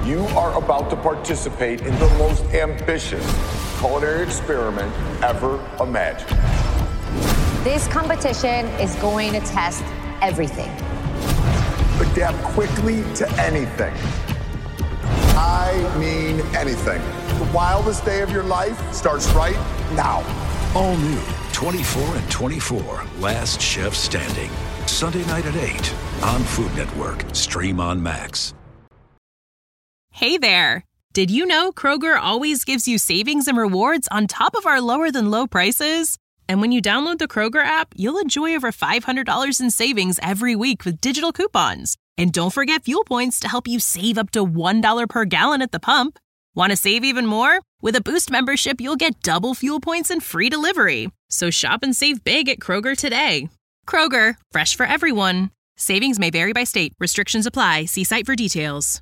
You are about to participate in the most ambitious culinary experiment ever imagined. This competition is going to test everything. Adapt quickly to anything. I mean anything. The wildest day of your life starts right now. All new 24 and 24, Last Chef Standing. Sunday night at 8 on Food Network. Stream on Max. Hey there. Did you know Kroger always gives you savings and rewards on top of our lower than low prices? And when you download the Kroger app, you'll enjoy over $500 in savings every week with digital coupons. And don't forget fuel points to help you save up to $1 per gallon at the pump. Want to save even more? With a Boost membership, you'll get double fuel points and free delivery. So shop and save big at Kroger today. Kroger, fresh for everyone. Savings may vary by state. Restrictions apply. See site for details.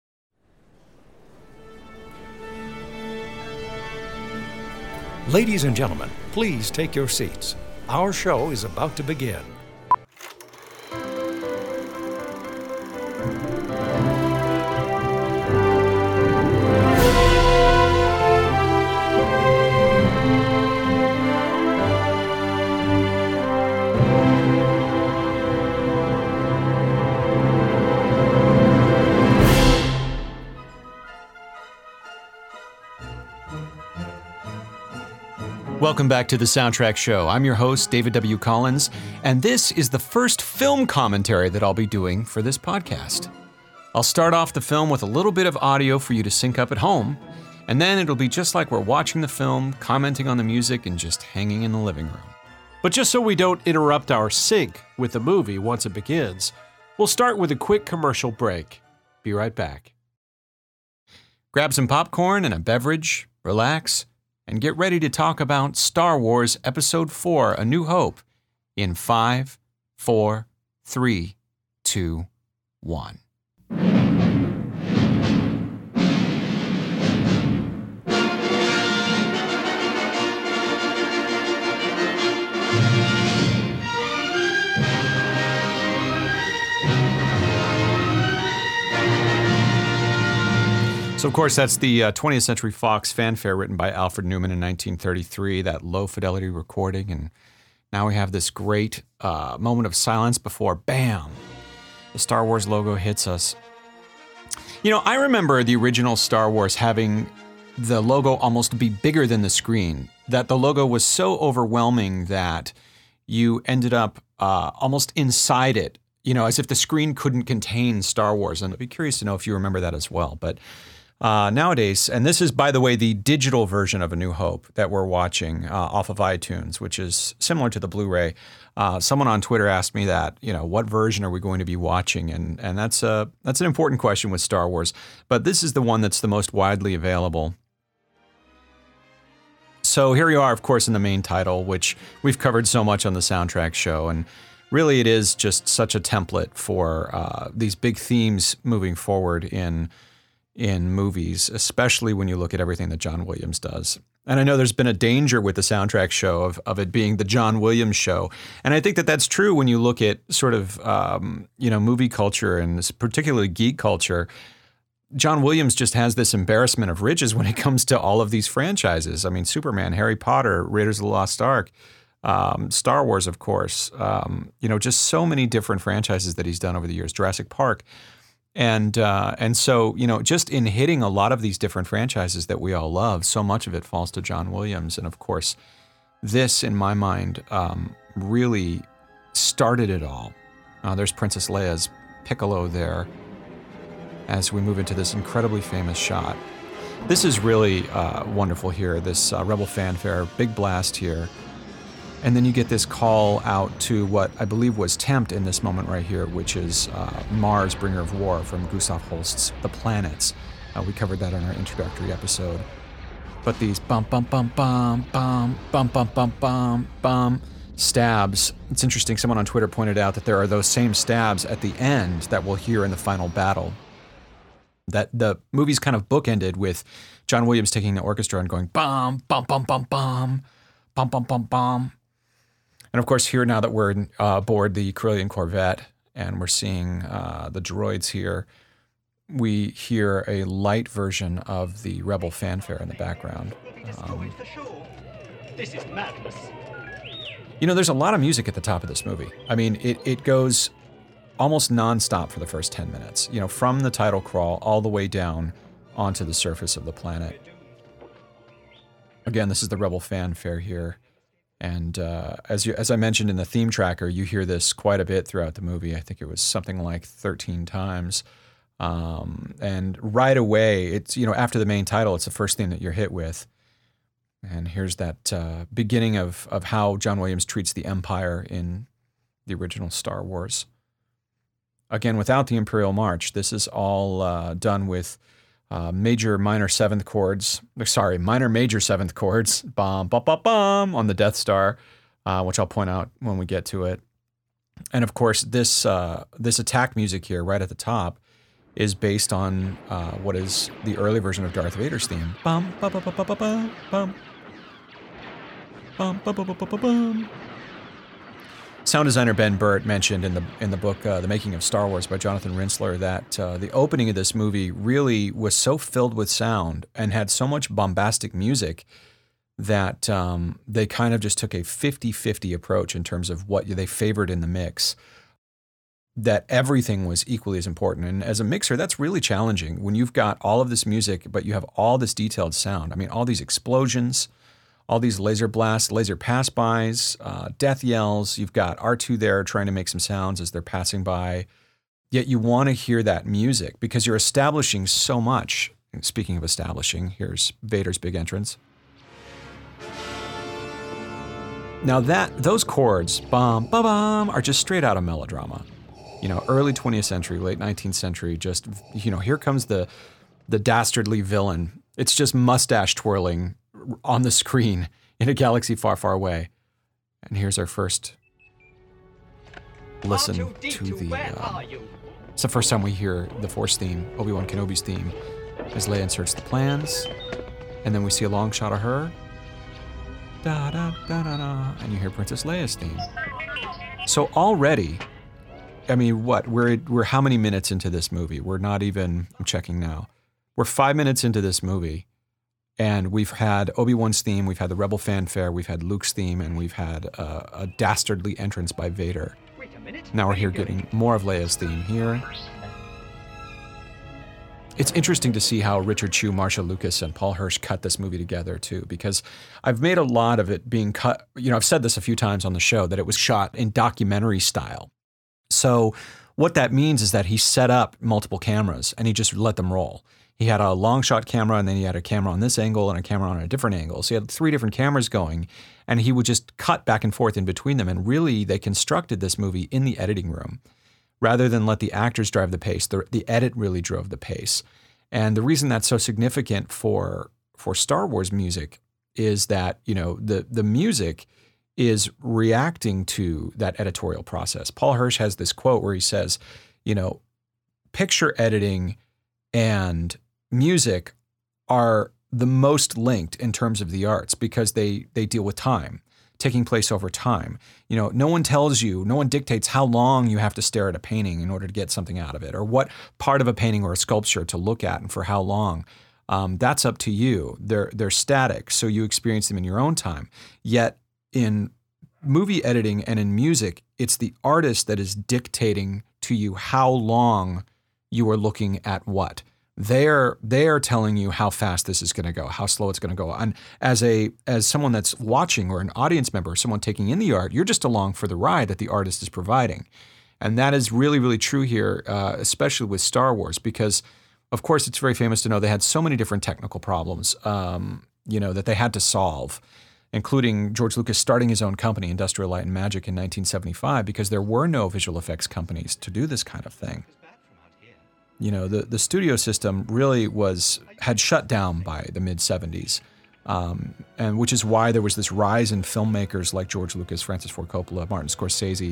Ladies and gentlemen, please take your seats. Our show is about to begin. Welcome back to the Soundtrack Show. I'm your host, David W. Collins, and this is the first film commentary that I'll be doing for this podcast. I'll start off the film with a little bit of audio for you to sync up at home, and then it'll be just like we're watching the film, commenting on the music, and just hanging in the living room. But just so we don't interrupt our sync with the movie once it begins, we'll start with a quick commercial break. Be right back. Grab some popcorn and a beverage, relax, and get ready to talk about Star Wars Episode 4, A New Hope, in 5, 4, 3, 2, 1. So, of course, that's the 20th Century Fox fanfare written by Alfred Newman in 1933, that low-fidelity recording. And now we have this great moment of silence before, bam, the Star Wars logo hits us. You know, I remember the original Star Wars having the logo almost be bigger than the screen, that the logo was so overwhelming that you ended up almost inside it, you know, as if the screen couldn't contain Star Wars. And I'd be curious to know if you remember that as well. But nowadays, and this is, by the way, the digital version of A New Hope that we're watching off of iTunes, which is similar to the Blu-ray. Someone on Twitter asked me that, you know, what version are we going to be watching? And that's an important question with Star Wars. But this is the one that's the most widely available. So here you are, of course, in the main title, which we've covered so much on the Soundtrack Show. And really, it is just such a template for these big themes moving forward in movies, especially when you look at everything that John Williams does. And I know there's been a danger with the Soundtrack Show of it being the John Williams show. And I think that that's true when you look at sort of, movie culture and particularly geek culture. John Williams just has this embarrassment of riches when it comes to all of these franchises. I mean, Superman, Harry Potter, Raiders of the Lost Ark, Star Wars, of course, just so many different franchises that he's done over the years, Jurassic Park. And so, you know, just in hitting a lot of these different franchises that we all love, so much of it falls to John Williams. And of course, this, in my mind, really started it all. There's Princess Leia's Piccolo there as we move into this incredibly famous shot. This is really wonderful here, this Rebel fanfare, big blast here. And then you get this call out to what I believe was Tempt in this moment right here, which is Mars, Bringer of War from Gustav Holst's The Planets. We covered that in our introductory episode. But these bum, bum, bum, bum, bum, bum, bum, bum, bum, bum stabs. It's interesting, someone on Twitter pointed out that there are those same stabs at the end that we'll hear in the final battle. That the movie's kind of bookended with John Williams taking the orchestra and going bum, bum, bum, bum, bum, bum, bum, bum, bum. And of course, here now that we're aboard the Corellian Corvette and we're seeing the droids here, we hear a light version of the Rebel fanfare in the background. This is madness. You know, there's a lot of music at the top of this movie. I mean, it goes almost nonstop for the first 10 minutes, you know, from the title crawl all the way down onto the surface of the planet. Again, this is the Rebel fanfare here. And as I mentioned in the theme tracker, you hear this quite a bit throughout the movie. I think it was something like 13 times. And right away, it's, you know, after the main title, it's the first thing that you're hit with. And here's that beginning of how John Williams treats the Empire in the original Star Wars. Again, without the Imperial March, this is all done with major, major seventh chords, bum, bum, bum, bum, on the Death Star, which I'll point out when we get to it. And of course, this attack music here, right at the top, is based on what is the early version of Darth Vader's theme. Bum, bum, bum, bum, bum, bum, bum. Bum, bum, bum, bum, bum, bum. Sound designer Ben Burtt mentioned in the book The Making of Star Wars by Jonathan Rinsler that the opening of this movie really was so filled with sound and had so much bombastic music that they kind of just took a 50-50 approach in terms of what they favored in the mix, that everything was equally as important. And as a mixer, that's really challenging when you've got all of this music, but you have all this detailed sound. I mean, all these explosions, all these laser blasts, laser pass-bys, death yells. You've got R2 there trying to make some sounds as they're passing by. Yet you want to hear that music because you're establishing so much. And speaking of establishing, here's Vader's big entrance. Now those chords, bum, ba bum, are just straight out of melodrama. You know, early 20th century, late 19th century, just, you know, here comes the dastardly villain. It's just mustache twirling on the screen in a galaxy far, far away. And here's our first listen to the... it's the first time we hear the Force theme, Obi-Wan Kenobi's theme, as Leia inserts the plans. And then we see a long shot of her. Da, da, da, da, da, and you hear Princess Leia's theme. So already, I mean, we're how many minutes into this movie? We're not even, I'm checking now. We're 5 minutes into this movie, and we've had Obi-Wan's theme, we've had the Rebel fanfare, we've had Luke's theme, and we've had a dastardly entrance by Vader. Now we're here getting more of Leia's theme here. It's interesting to see how Richard Chew, Marcia Lucas, and Paul Hirsch cut this movie together too, because I've made a lot of it being cut, you know, I've said this a few times on the show, that it was shot in documentary style. So what that means is that he set up multiple cameras and he just let them roll. He had a long shot camera, and then he had a camera on this angle and a camera on a different angle. So he had 3 different cameras going, and he would just cut back and forth in between them. And really, they constructed this movie in the editing room rather than let the actors drive the pace. The edit really drove the pace. And the reason that's so significant for Star Wars music is that, you know, the music is reacting to that editorial process. Paul Hirsch has this quote where he says, you know, picture editing and music are the most linked in terms of the arts because they deal with time, taking place over time. You know, no one dictates how long you have to stare at a painting in order to get something out of it, or what part of a painting or a sculpture to look at and for how long. That's up to you. They're static, so you experience them in your own time. Yet in movie editing and in music, it's the artist that is dictating to you how long you are looking at what. They are telling you how fast this is going to go, how slow it's going to go. And as someone that's watching, or an audience member, someone taking in the art, you're just along for the ride that the artist is providing. And that is really, really true here, especially with Star Wars, because, of course, it's very famous to know they had so many different technical problems, you know, that they had to solve, including George Lucas starting his own company, Industrial Light and Magic, in 1975, because there were no visual effects companies to do this kind of thing. You know, the studio system really had shut down by the mid-'70s, and which is why there was this rise in filmmakers like George Lucas, Francis Ford Coppola, Martin Scorsese,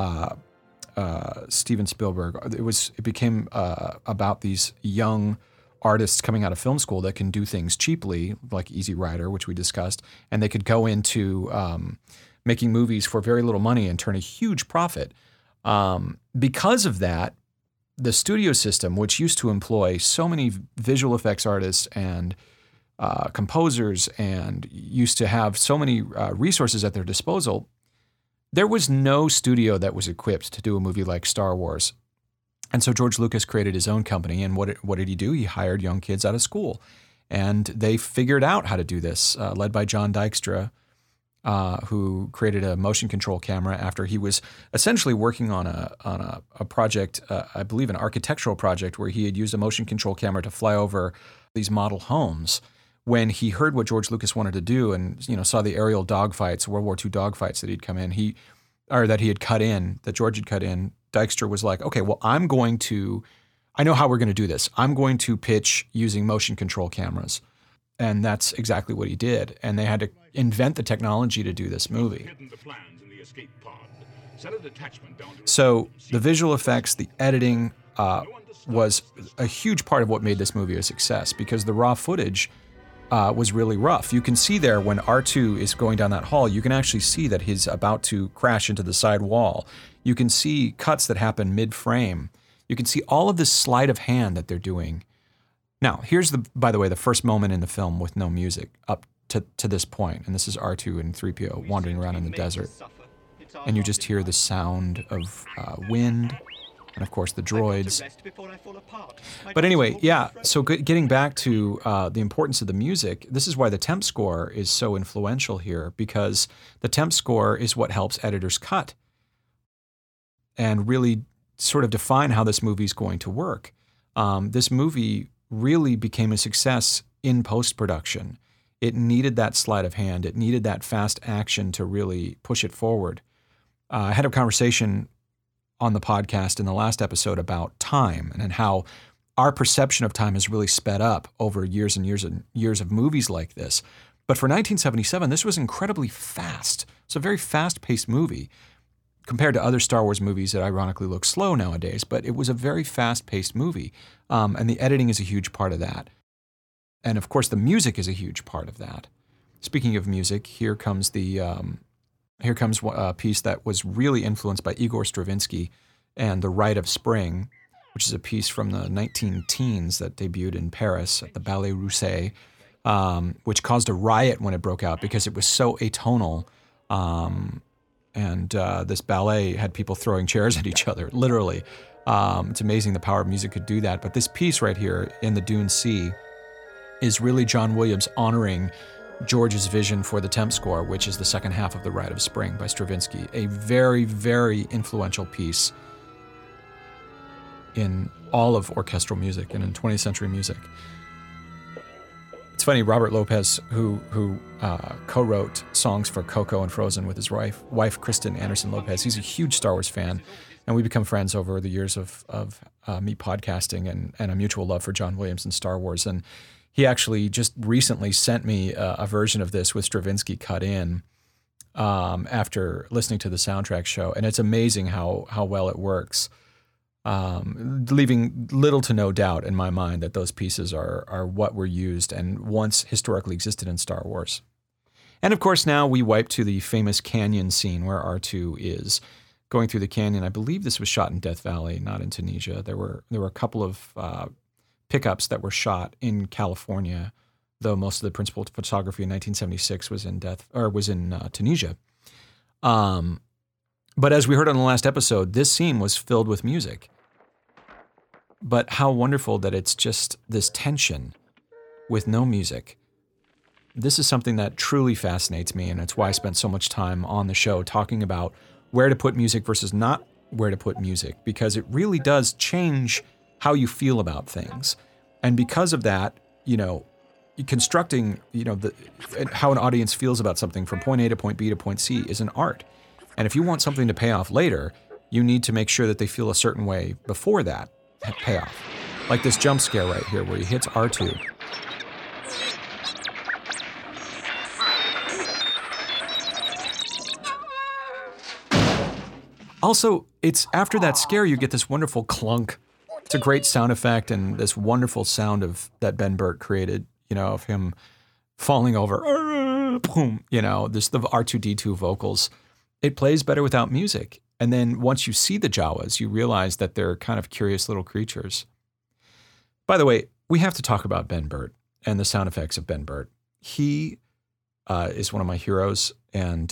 Steven Spielberg. It became about these young artists coming out of film school that can do things cheaply, like Easy Rider, which we discussed, and they could go into making movies for very little money and turn a huge profit. Because of that, the studio system, which used to employ so many visual effects artists and composers and used to have so many resources at their disposal, there was no studio that was equipped to do a movie like Star Wars. And so George Lucas created his own company. And what did he do? He hired young kids out of school. And they figured out how to do this, led by John Dykstra, who created a motion control camera after he was essentially working on a project, I believe an architectural project, where he had used a motion control camera to fly over these model homes. When he heard what George Lucas wanted to do and saw the aerial dogfights, World War II dogfights that that George had cut in, Dykstra was like, okay, well, I know how we're going to do this. I'm going to pitch using motion control cameras. And that's exactly what he did. And they had to invent the technology to do this movie. So the visual effects, the editing was a huge part of what made this movie a success, because the raw footage was really rough. You can see there when R2 is going down that hall, you can actually see that he's about to crash into the side wall. You can see cuts that happen mid-frame. You can see all of this sleight of hand that they're doing. Now, here's by the way, the first moment in the film with no music up to this point, and this is R2 and 3PO wandering around in the desert. And you just hear the sound of wind, and of course the droids. But anyway, yeah, so getting back to the importance of the music, this is why the temp score is so influential here, because the temp score is what helps editors cut and really sort of define how this movie is going to work. This movie really became a success in post-production. It needed that sleight of hand. It needed that fast action to really push it forward. I had a conversation on the podcast in the last episode about time and how our perception of time has really sped up over years and years and years of movies like this. But for 1977, this was incredibly fast. It's a very fast-paced movie compared to other Star Wars movies that ironically look slow nowadays, but it was a very fast-paced movie. And the editing is a huge part of that. And of course, the music is a huge part of that. Speaking of music, here comes a piece that was really influenced by Igor Stravinsky and The Rite of Spring, which is a piece from the 19-teens that debuted in Paris at the Ballet Russe, which caused a riot when it broke out because it was so atonal. And this ballet had people throwing chairs at each other, literally. It's amazing the power of music could do that. But this piece right here in the Dune Sea is really John Williams honoring George's vision for the temp score, which is the second half of The Rite of Spring by Stravinsky, a very, very influential piece in all of orchestral music and in 20th century music. It's funny, Robert Lopez, who co-wrote songs for Coco and Frozen with his wife Kristen Anderson Lopez, he's a huge Star Wars fan, and we become friends over the years of me podcasting and a mutual love for John Williams and Star Wars. And he actually just recently sent me a version of this with Stravinsky cut in after listening to the soundtrack show, and it's amazing how well it works. Leaving little to no doubt in my mind that those pieces are what were used and once historically existed in Star Wars. And of course, now we wipe to the famous canyon scene where R2 is going through the canyon. I believe this was shot in Death Valley, not in Tunisia. There were a couple of pickups that were shot in California, though most of the principal photography in 1976 was in Tunisia. But as we heard on the last episode, this scene was filled with music. But how wonderful that it's just this tension with no music. This is something that truly fascinates me, and it's why I spent so much time on the show talking about where to put music versus not where to put music, because it really does change how you feel about things. And because of that, constructing, how an audience feels about something from point A to point B to point C is an art. And if you want something to pay off later, you need to make sure that they feel a certain way before that payoff. Like this jump scare right here where he hits R2. Also, it's after that scare you get this wonderful clunk. It's a great sound effect and this wonderful sound that Ben Burtt created, of him falling over, boom, the R2-D2 vocals. It plays better without music. And then once you see the Jawas, you realize that they're kind of curious little creatures. By the way, we have to talk about Ben Burtt and the sound effects of Ben Burtt. He is one of my heroes and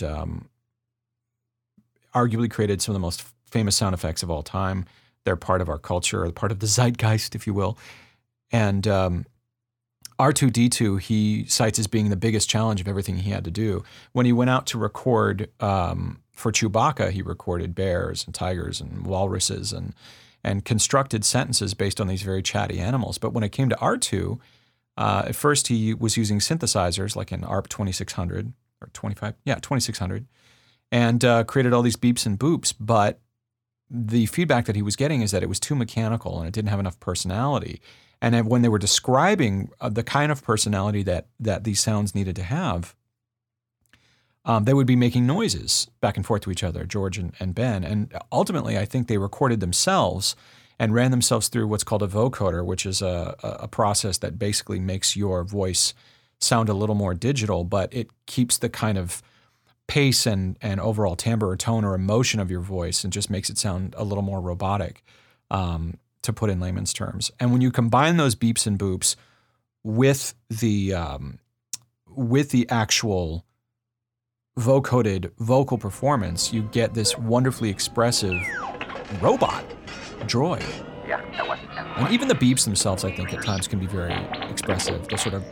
arguably created some of the most famous sound effects of all time. They're part of our culture, or part of the zeitgeist, if you will. And R2-D2, he cites as being the biggest challenge of everything he had to do. When he went out to record for Chewbacca, he recorded bears and tigers and walruses and constructed sentences based on these very chatty animals. But when it came to R2, at first he was using synthesizers like an ARP 2600 or 2600, and created all these beeps and boops. But the feedback that he was getting is that it was too mechanical and it didn't have enough personality. And when they were describing the kind of personality that these sounds needed to have, they would be making noises back and forth to each other, George and Ben. And ultimately, I think they recorded themselves and ran themselves through what's called a vocoder, which is a process that basically makes your voice sound a little more digital, but it keeps the kind of pace and overall timbre or tone or emotion of your voice and just makes it sound a little more robotic, to put in layman's terms. And when you combine those beeps and boops with the actual vocoded vocal performance, you get this wonderfully expressive robot droid. And even the beeps themselves, I think, at times can be very expressive. They're sort of,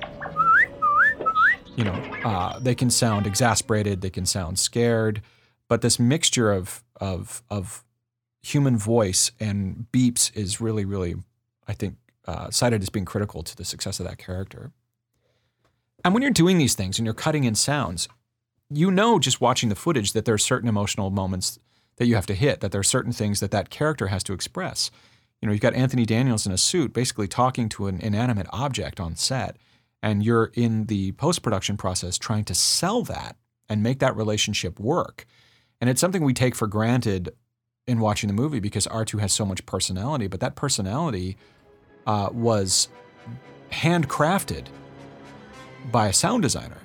they can sound exasperated, they can sound scared, but this mixture of human voice and beeps is really, really, I think, cited as being critical to the success of that character. And when you're doing these things and you're cutting in sounds, just watching the footage that there are certain emotional moments that you have to hit, that there are certain things that character has to express. You've got Anthony Daniels in a suit basically talking to an inanimate object on set, and you're in the post-production process trying to sell that and make that relationship work. And it's something we take for granted in watching the movie because R2 has so much personality, but that personality was handcrafted by a sound designer.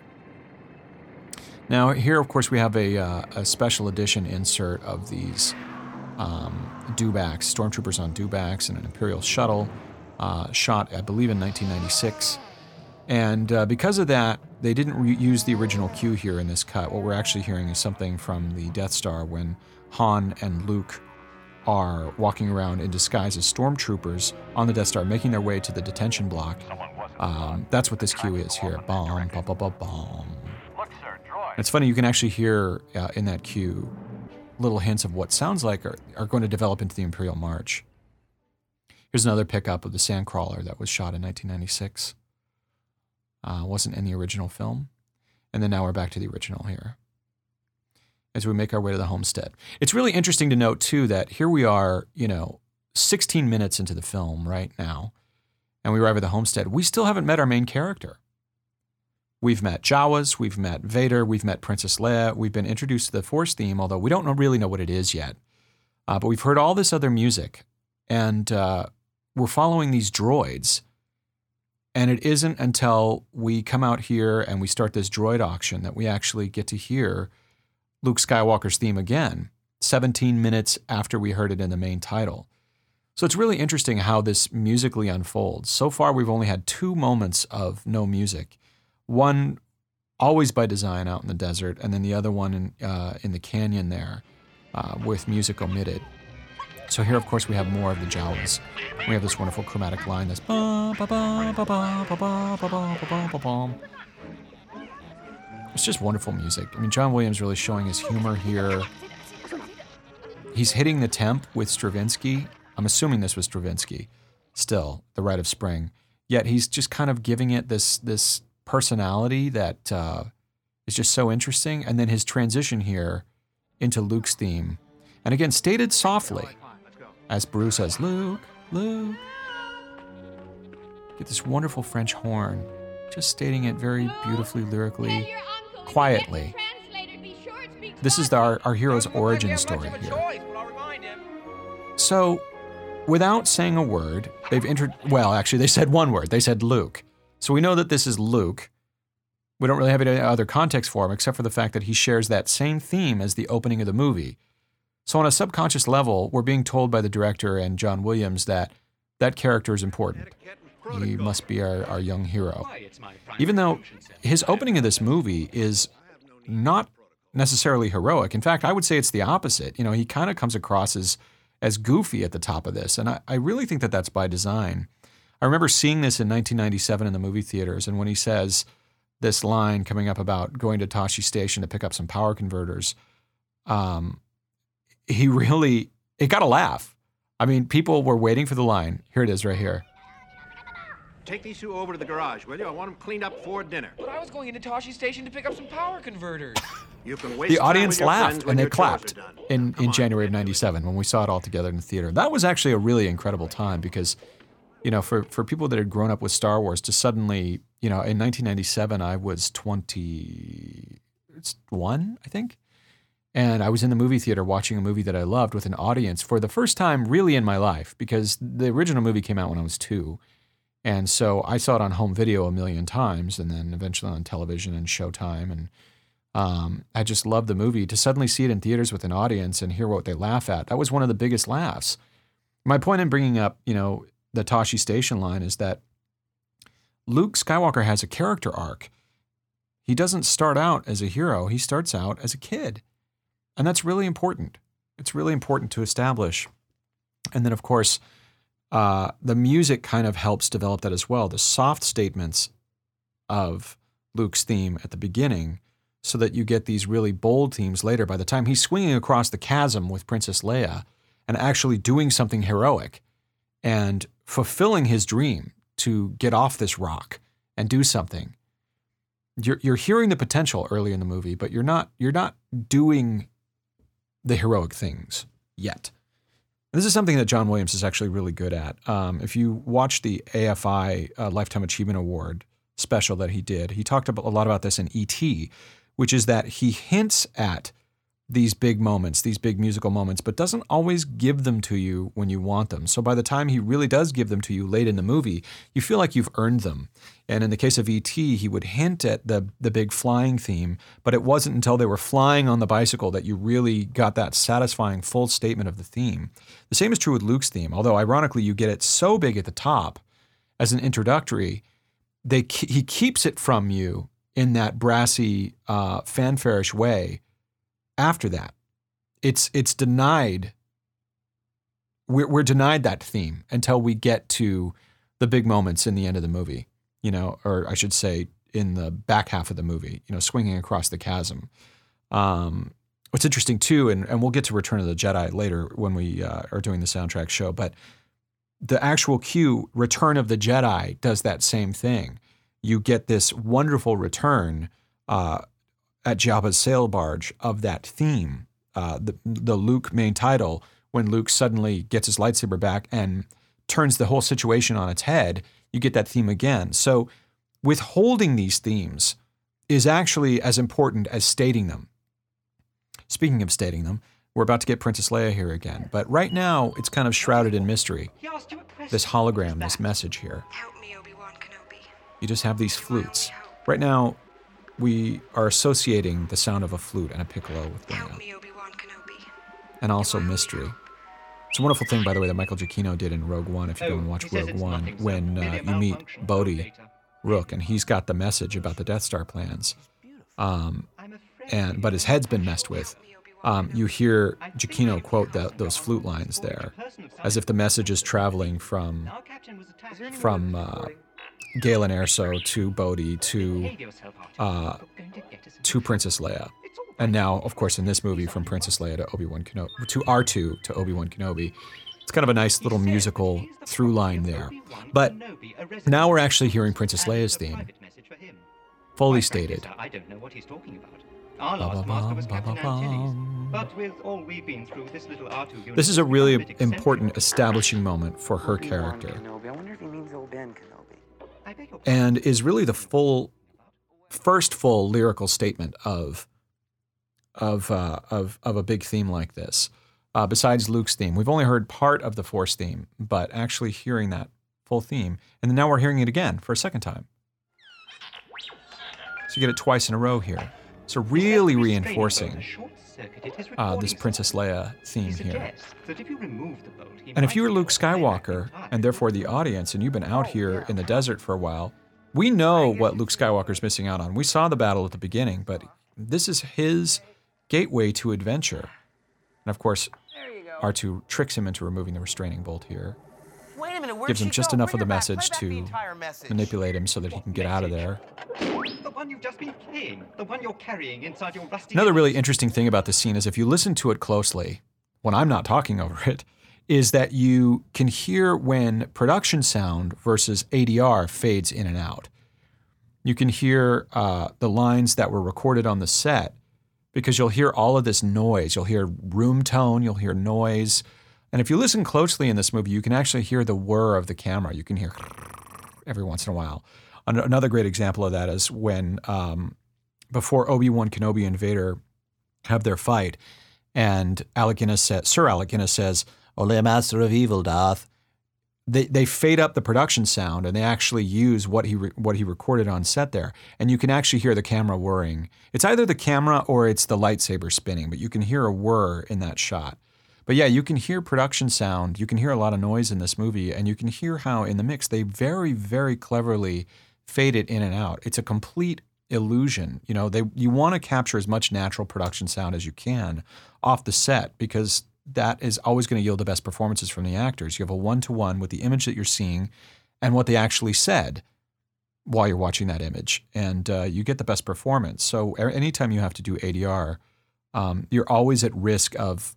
Now here, of course, we have a special edition insert of these dewbacks, stormtroopers on dewbacks in an Imperial shuttle, shot, I believe, in 1996. And because of that, they didn't use the original cue here in this cut. What we're actually hearing is something from the Death Star when Han and Luke are walking around in disguise as stormtroopers on the Death Star, making their way to the detention block. That's what this cue is here. Bomb, bum, bum, bum, bum. It's funny, you can actually hear in that cue little hints of what sounds like are going to develop into the Imperial March. Here's another pickup of the Sandcrawler that was shot in 1996. Wasn't in the original film. And then now we're back to the original here as we make our way to the homestead. It's really interesting to note, too, that here we are, 16 minutes into the film right now, and we arrive at the homestead. We still haven't met our main character. We've met Jawas, we've met Vader, we've met Princess Leia, we've been introduced to the Force theme, although we don't really know what it is yet. But we've heard all this other music, and we're following these droids. And it isn't until we come out here and we start this droid auction that we actually get to hear Luke Skywalker's theme again, 17 minutes after we heard it in the main title. So it's really interesting how this musically unfolds. So far, we've only had 2 moments of no music. One always by design out in the desert, and then the other one in the canyon there with music omitted. So here, of course, we have more of the Jawas. We have this wonderful chromatic line that's ba ba ba ba ba ba ba ba ba ba ba. It's just wonderful music. I mean, John Williams really showing his humor here. He's hitting the temp with Stravinsky. I'm assuming this was Stravinsky. Still, The Rite of Spring. Yet he's just kind of giving it this personality that is just so interesting. And then his transition here into Luke's theme. And again, stated softly. As Beru says, Luke, Luke. Get this wonderful French horn, just stating it very beautifully, lyrically, quietly. This is our hero's origin story here. So, without saying a word, they said one word. They said Luke. So we know that this is Luke. We don't really have any other context for him except for the fact that he shares that same theme as the opening of the movie. So on a subconscious level, we're being told by the director and John Williams that that character is important. He must be our young hero. Even though his opening of this movie is not necessarily heroic. In fact, I would say it's the opposite. You know, he kind of comes across as goofy at the top of this. And I really think that that's by design. I remember seeing this in 1997 in the movie theaters. And when he says this line coming up about going to Tosche Station to pick up some power converters, it got a laugh. I mean, people were waiting for the line. Here it is right here. Take these two over to the garage, will you? I want them cleaned up before dinner. But I was going into Tosche Station to pick up some power converters. You can waste The time audience with your laughed friends and when they your chores clapped are done. in Come on, January of baby. 97 when we saw it all together in the theater. That was actually a really incredible time because, you know, for people that had grown up with Star Wars to suddenly, you know, in 1997, I was 21, I think. And I was in the movie theater watching a movie that I loved with an audience for the first time really in my life because the original movie came out when I was 2. And so I saw it on home video a million times and then eventually on television and Showtime. And I just loved the movie. To suddenly see it in theaters with an audience and hear what they laugh at, that was one of the biggest laughs. My point in bringing up, you know, the Tosche Station line is that Luke Skywalker has a character arc. He doesn't start out as a hero. He starts out as a kid. And that's really important. It's really important to establish. And then, of course, the music kind of helps develop that as well. The soft statements of Luke's theme at the beginning so that you get these really bold themes later. By the time he's swinging across the chasm with Princess Leia and actually doing something heroic and fulfilling his dream to get off this rock and do something, you're hearing the potential early in the movie, but you're not doing the heroic things yet. This is something that John Williams is actually really good at. If you watch the AFI Lifetime Achievement Award special that he did, he talked a lot about this in E.T., which is that he hints at these big moments, these big musical moments, but doesn't always give them to you when you want them. So by the time he really does give them to you late in the movie, you feel like you've earned them. And in the case of E.T., he would hint at the big flying theme, but it wasn't until they were flying on the bicycle that you really got that satisfying full statement of the theme. The same is true with Luke's theme, although ironically you get it so big at the top as an introductory, he keeps it from you in that brassy, fanfare-ish way. After that, it's denied. We're denied that theme until we get to the big moments in the end of the movie, you know, or I should say in the back half of the movie, you know, swinging across the chasm. What's interesting too, and we'll get to Return of the Jedi later when we are doing the soundtrack show, but the actual cue, Return of the Jedi, does that same thing. You get this wonderful return at Jabba's sail barge of that theme, the Luke main title, when Luke suddenly gets his lightsaber back and turns the whole situation on its head, you get that theme again. So withholding these themes is actually as important as stating them. Speaking of stating them, we're about to get Princess Leia here again, but right now it's kind of shrouded in mystery. This hologram, this message here. Help me, Obi-Wan Kenobi. You just have these flutes. Right now, we are associating the sound of a flute and a piccolo with Help Leia, me, Obi-Wan Kenobi. and also mystery. It's a wonderful thing, by the way, that Michael Giacchino did in Rogue One, if you go and watch Rogue One, when you meet Bodhi Rook, and he's got the message about the Death Star plans, but his head's been messed with. You hear Giacchino quote those flute lines there, as if the message is traveling from Galen Erso to Bodhi to Princess Leia. And now, of course, in this movie, from Princess Leia to Obi-Wan Kenobi, to R2 to Obi-Wan Kenobi. It's kind of a nice little musical through line there. But now we're actually hearing Princess Leia's theme, fully stated. I don't know what he's talking about. Our last master was Captain Antilles. But with all we've been through, this little R2 unit... This is a really important establishing moment for her character. I wonder if he means old Ben Kenobi. And is really the first full lyrical statement of a big theme like this. Besides Luke's theme, we've only heard part of the Force theme, but actually hearing that full theme, and now we're hearing it again for a second time. So you get it twice in a row here. So really reinforcing this Princess Leia theme here. And if you were Luke Skywalker, and therefore the audience, and you've been out here in the desert for a while, we know what Luke Skywalker's missing out on. We saw the battle at the beginning, but this is his gateway to adventure. And of course, R2 tricks him into removing the restraining bolt here. Wait a minute, gives him just enough of the message to manipulate him so that he can get out of there. The one you've just been keying, the one you're carrying inside your rusty... Another really interesting thing about this scene is if you listen to it closely, when I'm not talking over it, is that you can hear when production sound versus ADR fades in and out. You can hear the lines that were recorded on the set because you'll hear all of this noise. You'll hear room tone, you'll hear noise. And if you listen closely in this movie, you can actually hear the whir of the camera. You can hear every once in a while. Another great example of that is when, before Obi-Wan Kenobi and Vader have their fight, and Sir Alec Guinness says, "Ole, Master of Evil, Darth." They fade up the production sound, and they actually use what he recorded on set there, and you can actually hear the camera whirring. It's either the camera or it's the lightsaber spinning, but you can hear a whir in that shot. But yeah, you can hear production sound. You can hear a lot of noise in this movie, and you can hear how in the mix they very, very cleverly fade it in and out. It's a complete illusion. You know, you want to capture as much natural production sound as you can off the set because that is always going to yield the best performances from the actors. You have a one-to-one with the image that you're seeing and what they actually said while you're watching that image, and you get the best performance. So anytime you have to do ADR, you're always at risk of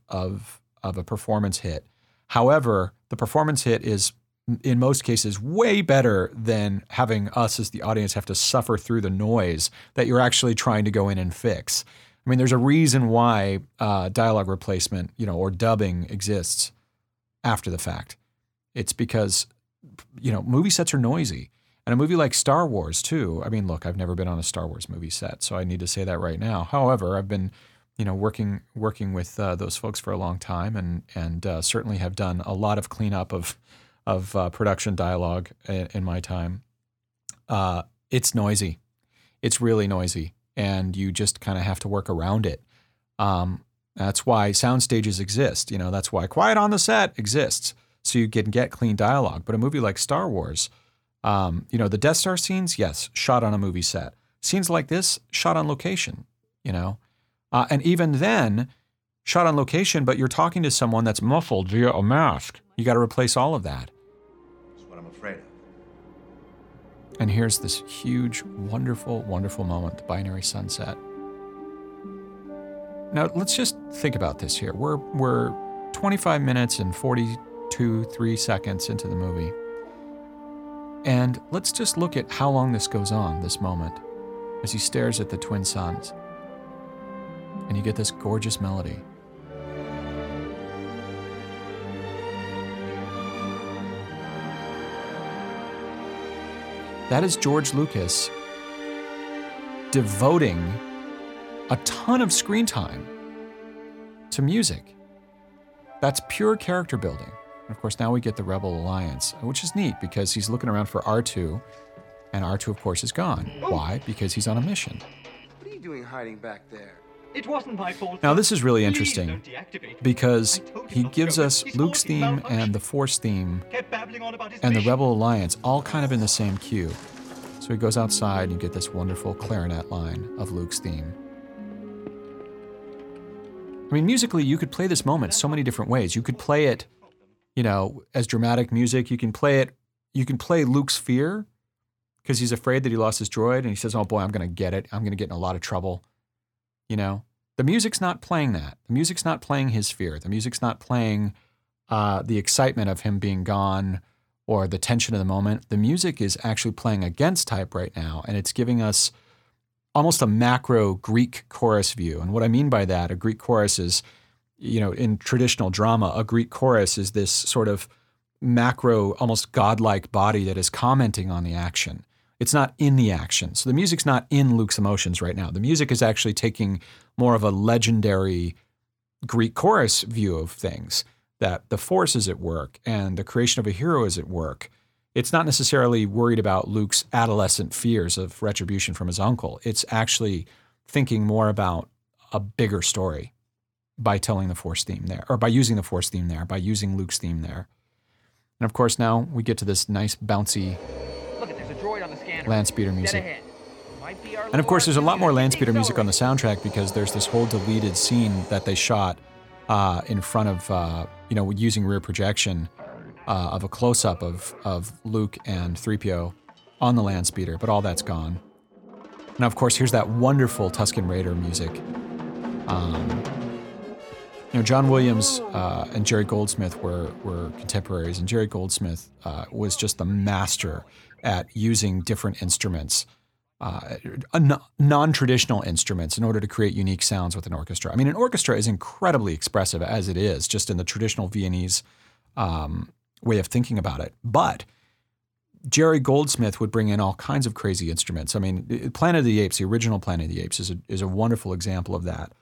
a performance hit. However, the performance hit is, in most cases, way better than having us as the audience have to suffer through the noise that you're actually trying to go in and fix. I mean, there's a reason why dialogue replacement, or dubbing exists after the fact. It's because, movie sets are noisy. And a movie like Star Wars, too. I mean, look, I've never been on a Star Wars movie set, so I need to say that right now. However, I've been, working with those folks for a long time and certainly have done a lot of cleanup of production dialogue in my time. It's noisy. It's really noisy. And you just kind of have to work around it. That's why sound stages exist. That's why Quiet on the Set exists, so you can get clean dialogue. But a movie like Star Wars, the Death Star scenes, yes, shot on a movie set. Scenes like this, shot on location, and even then, shot on location, but you're talking to someone that's muffled via a mask. You got to replace all of that. That's what I'm afraid of. And here's this huge, wonderful, wonderful moment, the binary sunset. Now, let's just think about this here. We're 25 minutes and 3 seconds into the movie. And let's just look at how long this goes on, this moment, as he stares at the twin suns. And you get this gorgeous melody. That is George Lucas devoting a ton of screen time to music. That's pure character building. And of course, now we get the Rebel Alliance, which is neat because he's looking around for R2, and R2, of course, is gone. Why? Because he's on a mission. What are you doing hiding back there? It wasn't my fault. Now, this is really interesting because he gives us Luke's theme and the Force theme and the Rebel Alliance all kind of in the same cue. So he goes outside and you get this wonderful clarinet line of Luke's theme. I mean, musically, you could play this moment so many different ways. You could play it, as dramatic music. You can play Luke's fear because he's afraid that he lost his droid and he says, "Oh boy, I'm going to get it. I'm going to get in a lot of trouble." The music's not playing that. The music's not playing his fear. The music's not playing the excitement of him being gone or the tension of the moment. The music is actually playing against type right now, and it's giving us almost a macro Greek chorus view. And what I mean by that, a Greek chorus is, in traditional drama, a Greek chorus is this sort of macro, almost godlike body that is commenting on the action. It's not in the action. So the music's not in Luke's emotions right now. The music is actually taking more of a legendary Greek chorus view of things, that the Force is at work and the creation of a hero is at work. It's not necessarily worried about Luke's adolescent fears of retribution from his uncle. It's actually thinking more about a bigger story by telling the Force theme there, or by using the Force theme there, by using Luke's theme there. And of course, now we get to this nice bouncy land speeder music. And of course, there's a lot more land speeder music on the soundtrack because there's this whole deleted scene that they shot in front of, using rear projection of a close-up of Luke and 3PO on the land speeder, but all that's gone. Now, of course, here's that wonderful Tusken Raider music. John Williams and Jerry Goldsmith were contemporaries, and Jerry Goldsmith was just the master at using different instruments, non-traditional instruments, in order to create unique sounds with an orchestra. I mean, an orchestra is incredibly expressive as it is, just in the traditional Viennese way of thinking about it. But Jerry Goldsmith would bring in all kinds of crazy instruments. I mean, Planet of the Apes, the original Planet of the Apes, is a wonderful example of that.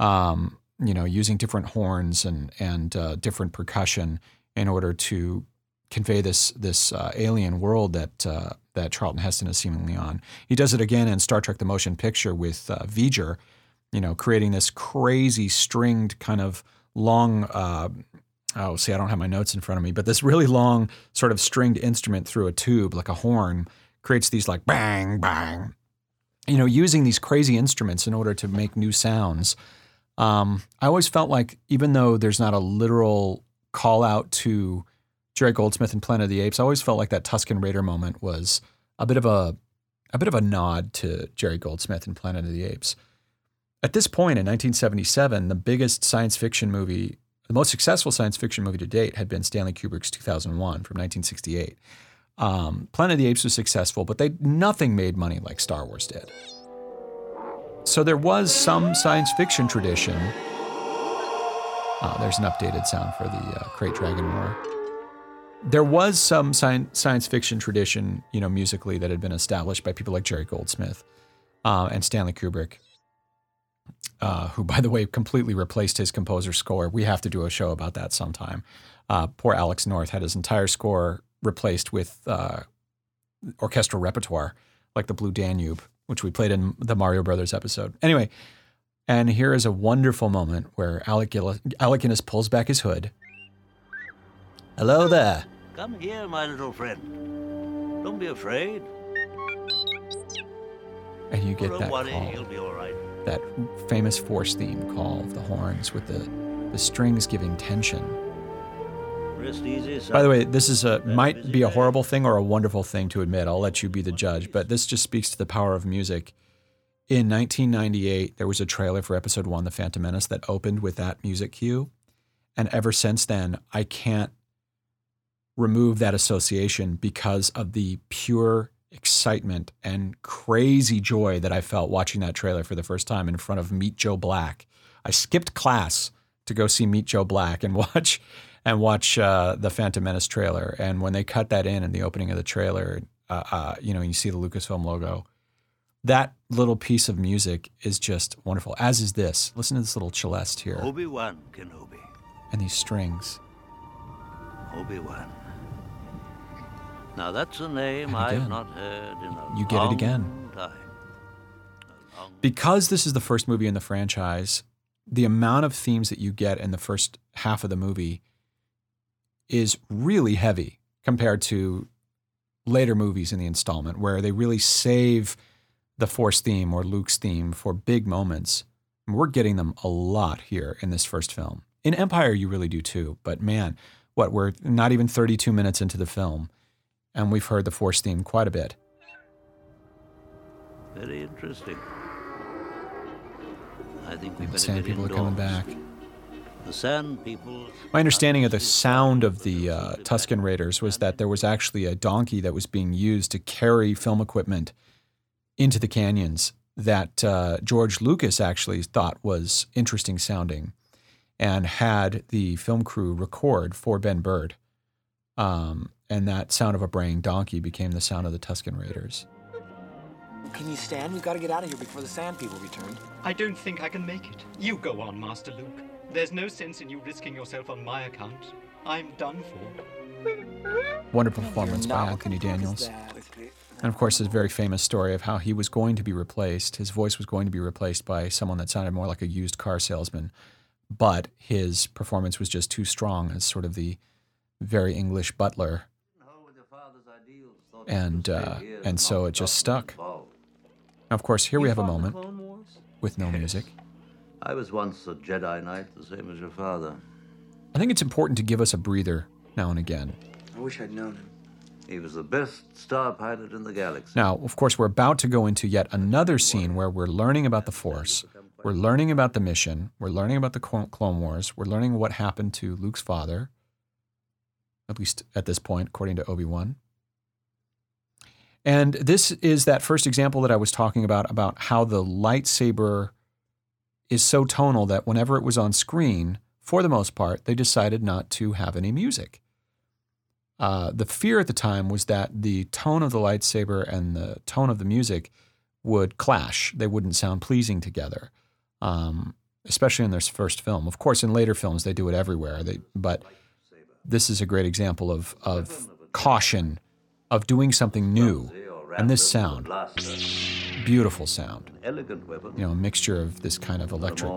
Using different horns and different percussion in order to convey this alien world that Charlton Heston is seemingly on. He does it again in Star Trek: The Motion Picture with V'ger, creating this crazy stringed kind of long. I don't have my notes in front of me, but this really long sort of stringed instrument through a tube, like a horn, creates these like bang bang. Using these crazy instruments in order to make new sounds. I always felt like, even though there's not a literal call out to Jerry Goldsmith and Planet of the Apes, I always felt like that Tusken Raider moment was a bit of a nod to Jerry Goldsmith and Planet of the Apes. At this point in 1977, the biggest science fiction movie, the most successful science fiction movie to date, had been Stanley Kubrick's 2001 from 1968. Planet of the Apes was successful, but nothing made money like Star Wars did. So there was some science fiction tradition. There's an updated sound for the Krayt Dragon War. There was some science fiction tradition, musically, that had been established by people like Jerry Goldsmith and Stanley Kubrick, who, by the way, completely replaced his composer score. We have to do a show about that sometime. Poor Alex North had his entire score replaced with orchestral repertoire, like the Blue Danube, which we played in the Mario Brothers episode. Anyway, and here is a wonderful moment where Alec Guinness pulls back his hood. Hello there. Come here, my little friend. Don't be afraid. And you get that call, you'll be all right. That famous Force theme call of the horns with the strings giving tension. Rest easy, son. By the way, this might be a horrible thing or a wonderful thing to admit. I'll let you be the judge, but this just speaks to the power of music. In 1998, there was a trailer for Episode 1, The Phantom Menace, that opened with that music cue. And ever since then, I can't remove that association because of the pure excitement and crazy joy that I felt watching that trailer for the first time in front of Meet Joe Black. I skipped class to go see Meet Joe Black and watch the Phantom Menace trailer. And when they cut that in the opening of the trailer, you see the Lucasfilm logo. That little piece of music is just wonderful, as is this. Listen to this little celeste here. Obi-Wan Kenobi. And these strings. Obi-Wan. Now that's a name I've not heard in a You get it again. time. Because this is the first movie in the franchise, the amount of themes that you get in the first half of the movie is really heavy compared to later movies in the installment, where they really save the Force theme or Luke's theme for big moments. And we're getting them a lot here in this first film. In Empire, you really do too. But man, we're not even 32 minutes into the film, and we've heard the Force theme quite a bit. Very interesting. I think we better Sand get people indoors. are coming back. The Sand People. My understanding of the sound of the Tusken Raiders was that there was actually a donkey that was being used to carry film equipment into the canyons that George Lucas actually thought was interesting sounding and had the film crew record for Ben Bird. And that sound of a braying donkey became the sound of the Tusken Raiders. Can you stand? We've got to get out of here before the Sand People return. I don't think I can make it. You go on, Master Luke. There's no sense in you risking yourself on my account. I'm done for. Wonderful performance by Anthony Daniels. And of course, there's a very famous story of how he was going to be replaced. His voice was going to be replaced by someone that sounded more like a used car salesman, but his performance was just too strong as sort of the very English butler. And so it just stuck. Now, of course, here we have a moment with no music. I was once a Jedi Knight, the same as your father. I think it's important to give us a breather now and again. I wish I'd known him. He was the best star pilot in the galaxy. Now, of course, we're about to go into yet another scene where we're learning about the Force. We're learning about the mission. We're learning about the Clone Wars. We're learning what happened to Luke's father, at least at this point, according to Obi-Wan. And this is that first example that I was talking about how the lightsaber is so tonal that whenever it was on screen, for the most part, they decided not to have any music. The fear at the time was that the tone of the lightsaber and the tone of the music would clash. They wouldn't sound pleasing together, especially in their first film. Of course, in later films, they do it everywhere. But this is a great example of caution, of doing something new. And this sound, beautiful sound. You know, a mixture of this kind of electric,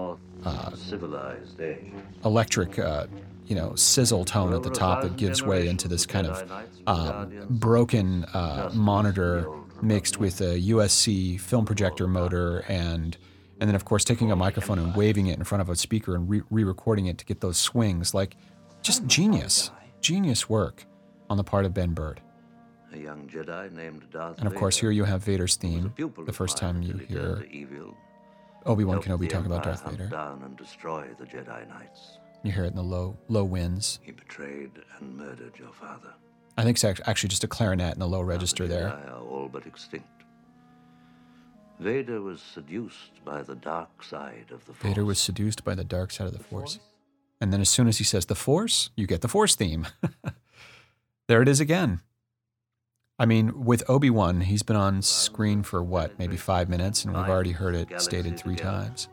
sizzle tone at the top that gives way into this kind of broken monitor mixed with a USC film projector motor and then, of course, taking a microphone and waving it in front of a speaker and re-recording it to get those swings. Like, just genius work on the part of Ben Burtt. A young Jedi named Darth And of course, here you have Vader's theme, the first time you hear Obi-Wan Kenobi talk about Darth Vader. Down and destroy the Jedi Knights. You hear it in the low winds. He betrayed and murdered your father. I think it's actually just a clarinet in the low register there. The Jedi are all but extinct. Vader was seduced by the dark side of the Force. Vader was seduced by the dark side of the Force. And then as soon as he says the Force, you get the Force theme. There it is again. I mean, with Obi-Wan, he's been on screen for what, maybe 5 minutes, and we've already heard it stated 3 times.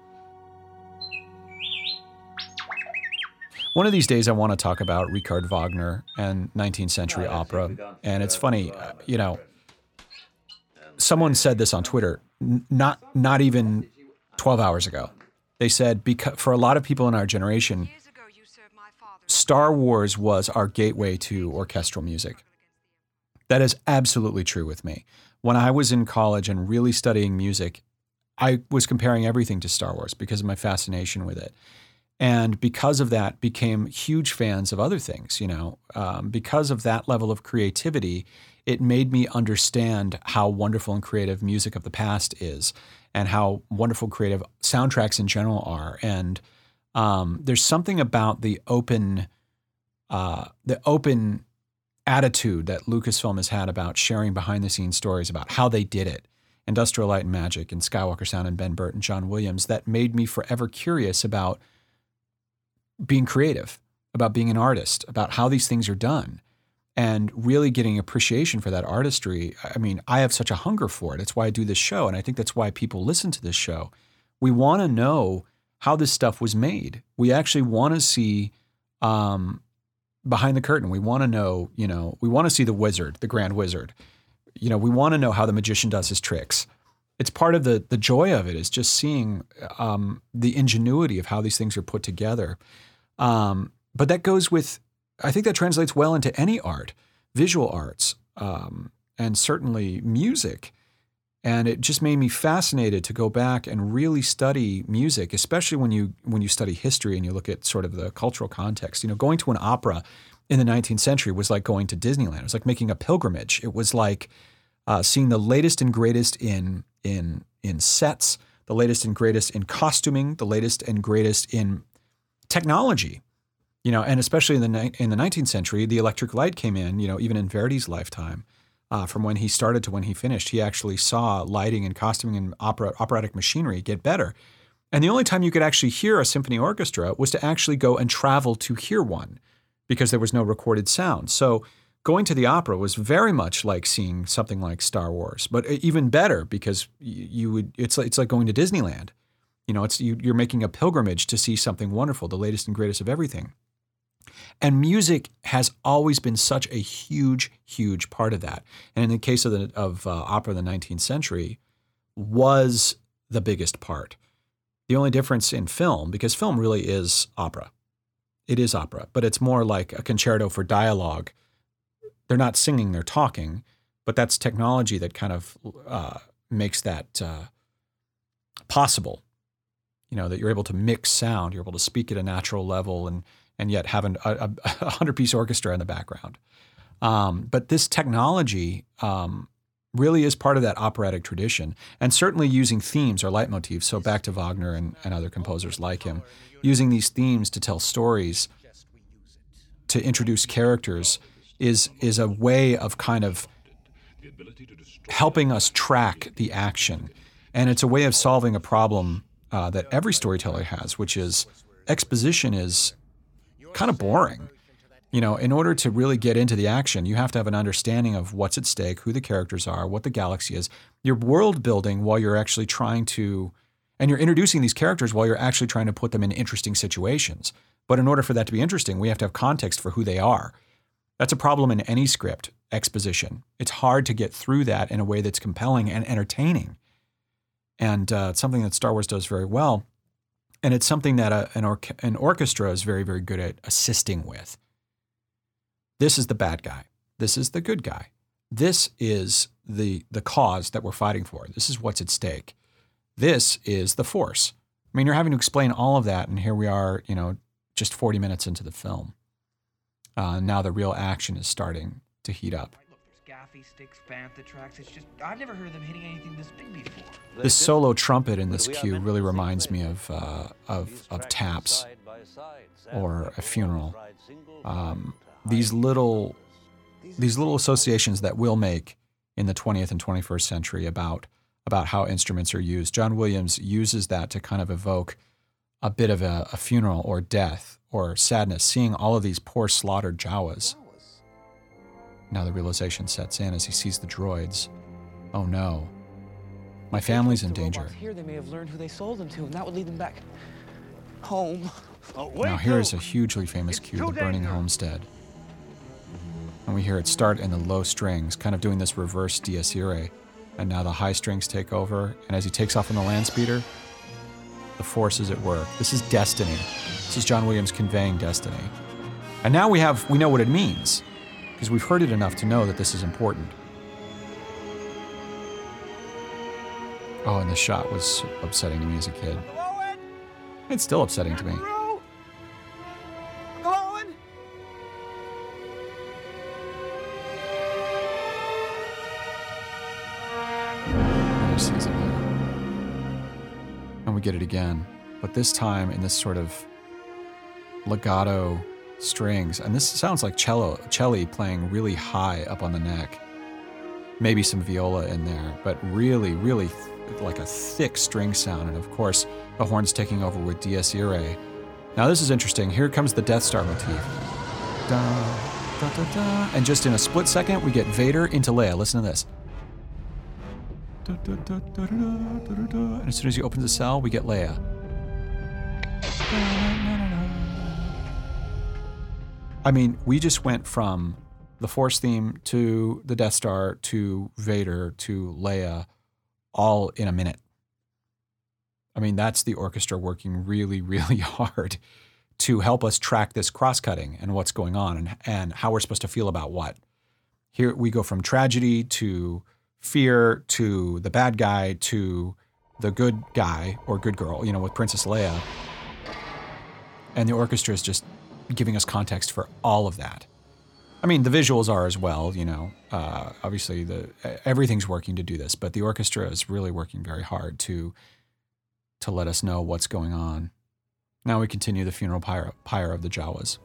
One of these days, I want to talk about Richard Wagner and 19th century opera. And it's funny, someone said this on Twitter, not even 12 hours ago. They said, because for a lot of people in our generation, Star Wars was our gateway to orchestral music. That is absolutely true with me. When I was in college and really studying music, I was comparing everything to Star Wars because of my fascination with it. And because of that, became huge fans of other things, because of that level of creativity, it made me understand how wonderful and creative music of the past is and how wonderful creative soundtracks in general are. And there's something about the open attitude that Lucasfilm has had about sharing behind-the-scenes stories about how they did it, Industrial Light and Magic and Skywalker Sound and Ben Burtt and John Williams, that made me forever curious about being creative, about being an artist, about how these things are done, and really getting appreciation for that artistry. I mean, I have such a hunger for it. It's why I do this show, and I think that's why people listen to this show. We want to know how this stuff was made. We actually want to see behind the curtain. We want to know, we want to see the wizard, the grand wizard. We want to know how the magician does his tricks. It's part of the joy of it is just seeing the ingenuity of how these things are put together. But that goes with, I think that translates well into any art, visual arts, and certainly music. And it just made me fascinated to go back and really study music, especially when you study history and you look at sort of the cultural context. Going to an opera in the 19th century was like going to Disneyland. It was like making a pilgrimage. It was like seeing the latest and greatest in sets, the latest and greatest in costuming, the latest and greatest in technology. And especially in the 19th century, the electric light came in. Even in Verdi's lifetime. From when he started to when he finished, he actually saw lighting and costuming and operatic machinery get better. And the only time you could actually hear a symphony orchestra was to actually go and travel to hear one because there was no recorded sound. So going to the opera was very much like seeing something like Star Wars, but even better because it's like going to Disneyland. You're making a pilgrimage to see something wonderful, the latest and greatest of everything. And music has always been such a huge, huge part of that. And in the case of opera of the 19th century, was the biggest part. The only difference in film, because film really is opera. It is opera, but it's more like a concerto for dialogue. They're not singing, they're talking, but that's technology that kind of makes that possible. You know, that you're able to mix sound, you're able to speak at a natural level and yet have a 100-piece orchestra in the background. But this technology really is part of that operatic tradition, and certainly using themes or leitmotifs, so back to Wagner and other composers like him, using these themes to tell stories, to introduce characters, is a way of kind of helping us track the action. And it's a way of solving a problem that every storyteller has, which is exposition is kind of boring. You know, in order to really get into the action, you have to have an understanding of what's at stake, who the characters are, what the galaxy is. You're world building while you're actually trying to, and you're introducing these characters while you're actually trying to put them in interesting situations. But in order for that to be interesting, we have to have context for who they are. That's a problem in any script, exposition. It's hard to get through that in a way that's compelling and entertaining. And it's something that Star Wars does very well. And it's something that an orchestra is very, very good at assisting with. This is the bad guy. This is the good guy. This is the cause that we're fighting for. This is what's at stake. This is the Force. I mean, you're having to explain all of that, and here we are, you know, just 40 minutes into the film. Now the real action is starting to heat up. Look, there's gaffy sticks, bantha tracks. It's just, I've never heard them hitting anything this big before. This solo trumpet in this cue really reminds me of taps or a funeral. These little associations that we'll make in the 20th and 21st century about how instruments are used. John Williams uses that to kind of evoke a bit of a funeral or death or sadness, seeing all of these poor slaughtered Jawas. Now the realization sets in as he sees the droids. Oh no, my family's in danger. Here they may have learned who they sold them to, and that would lead them back home. Now here is a hugely famous cue, the burning homestead. And we hear it start in the low strings, kind of doing this reverse dies irae. And now the high strings take over, and as he takes off on the land speeder, the Force is at work. This is destiny. This is John Williams conveying destiny. And now we know what it means, because we've heard it enough to know that this is important. Oh, and the shot was upsetting to me as a kid. It's still upsetting to me. And we get it again, but this time in this sort of legato strings, and this sounds like cello playing really high up on the neck. Maybe some viola in there, but really, really like a thick string sound. And of course, the horns taking over with dies irae. Now this is interesting. Here comes the Death Star motif. Da, da, da, da. And just in a split second, we get Vader into Leia. Listen to this. Da, da, da, da, da, da, da, da. And as soon as he opens the cell, we get Leia. I mean, we just went from the Force theme to the Death Star to Vader to Leia all in a minute. I mean, that's the orchestra working really, really hard to help us track this cross-cutting and what's going on and how we're supposed to feel about what. Here we go from tragedy to fear to the bad guy to the good guy or good girl, you know, with Princess Leia. And the orchestra is just giving us context for all of that. I mean, the visuals are as well, you know. Obviously, everything's working to do this, but the orchestra is really working very hard to let us know what's going on. Now we continue the funeral pyre of the Jawas.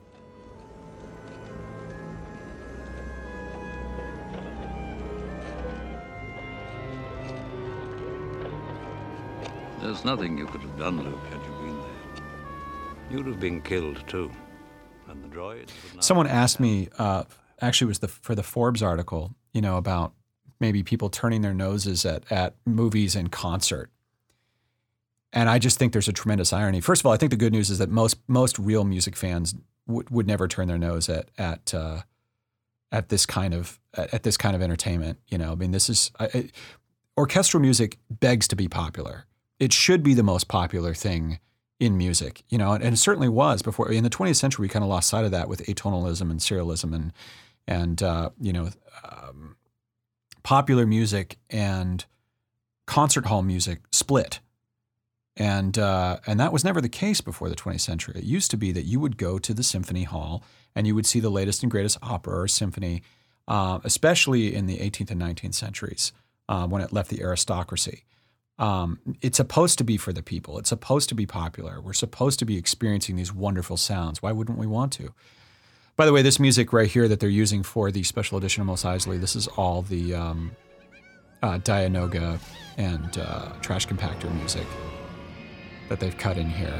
There's nothing you could have done, Luke, had you been there. You'd have been killed, too. And the droids... Someone asked me, actually it was for the Forbes article, you know, about maybe people turning their noses at movies in concert. And I just think there's a tremendous irony. First of all, I think the good news is that most real music fans would never turn their nose at this kind of entertainment. You know, I mean, this is orchestral music begs to be popular. It should be the most popular thing in music, you know, and it certainly was before. In the 20th century, we kind of lost sight of that with atonalism and serialism and popular music and concert hall music split. And that was never the case before the 20th century. It used to be that you would go to the symphony hall and you would see the latest and greatest opera or symphony, especially in the 18th and 19th centuries when it left the aristocracy. It's supposed to be for the people. It's supposed to be popular. We're supposed to be experiencing these wonderful sounds. Why wouldn't we want to? By the way, this music right here that they're using for the special edition of Mos Eisley, this is all the Dianoga and Trash Compactor music that they've cut in here.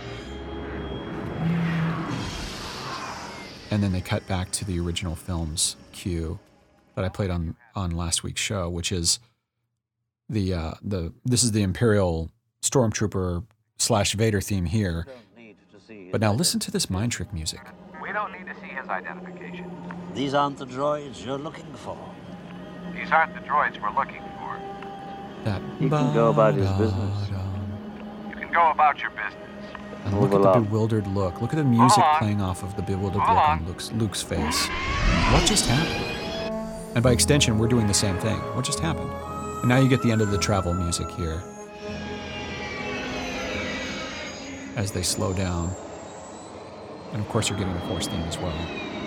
And then they cut back to the original film's cue that I played on last week's show, which is this is the Imperial Stormtrooper / Vader theme here. But now listen to this mind trick music. We don't need to see his identification. These aren't the droids you're looking for. These aren't the droids we're looking for. He can go about his business. You can go about your business. And look at the bewildered look. Look at the music playing off of the bewildered look on Luke's face. What just happened? And by extension, we're doing the same thing. What just happened? And now you get the end of the travel music here. As they slow down. And of course you're getting the Force theme as well.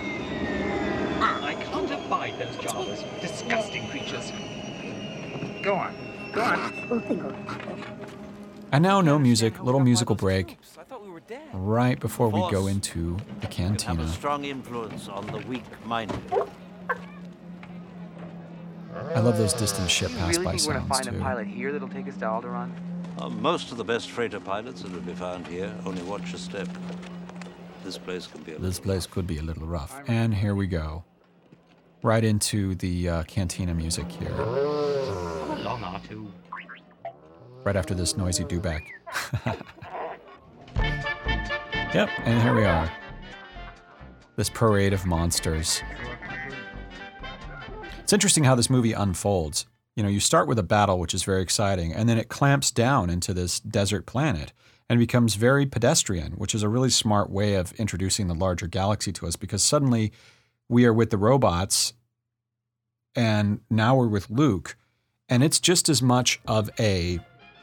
I can't abide those Jawas. Disgusting creatures. Go on. Go on. And now no music, little musical break. Right before we go into the cantina. Have a strong influence on the weak-minded. I love those distant ship pass by Really think we're sounds gonna find too. a pilot here that'll take us to Alderaan? Most of the best freighter pilots that will be found here. Only watch your step. This place could be a little rough. And here we go. Right into the cantina music here. Come along, R2. Right after this noisy dewback. Yep, and here we are. This parade of monsters. It's interesting how this movie unfolds. You know, you start with a battle, which is very exciting, and then it clamps down into this desert planet and becomes very pedestrian, which is a really smart way of introducing the larger galaxy to us, because suddenly we are with the robots and now we're with Luke, and it's just as much of a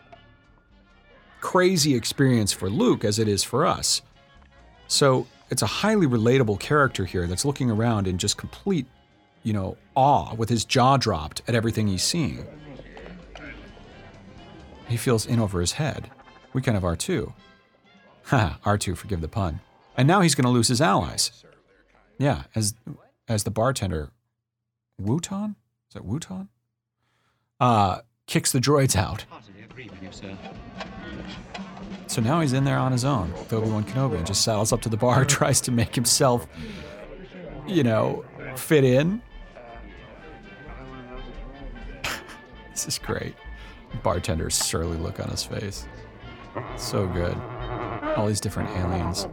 crazy experience for Luke as it is for us. So it's a highly relatable character here that's looking around in just complete, awe, with his jaw dropped at everything he's seeing. He feels in over his head. We kind of are too. Ha, R2, forgive the pun. And now he's going to lose his allies. Yeah, as the bartender, Wuton? Is that Wuton? Kicks the droids out. So now he's in there on his own with Obi-Wan Kenobi and just saddles up to the bar, tries to make himself, fit in. This is great. Bartender's surly look on his face. So good. All these different aliens.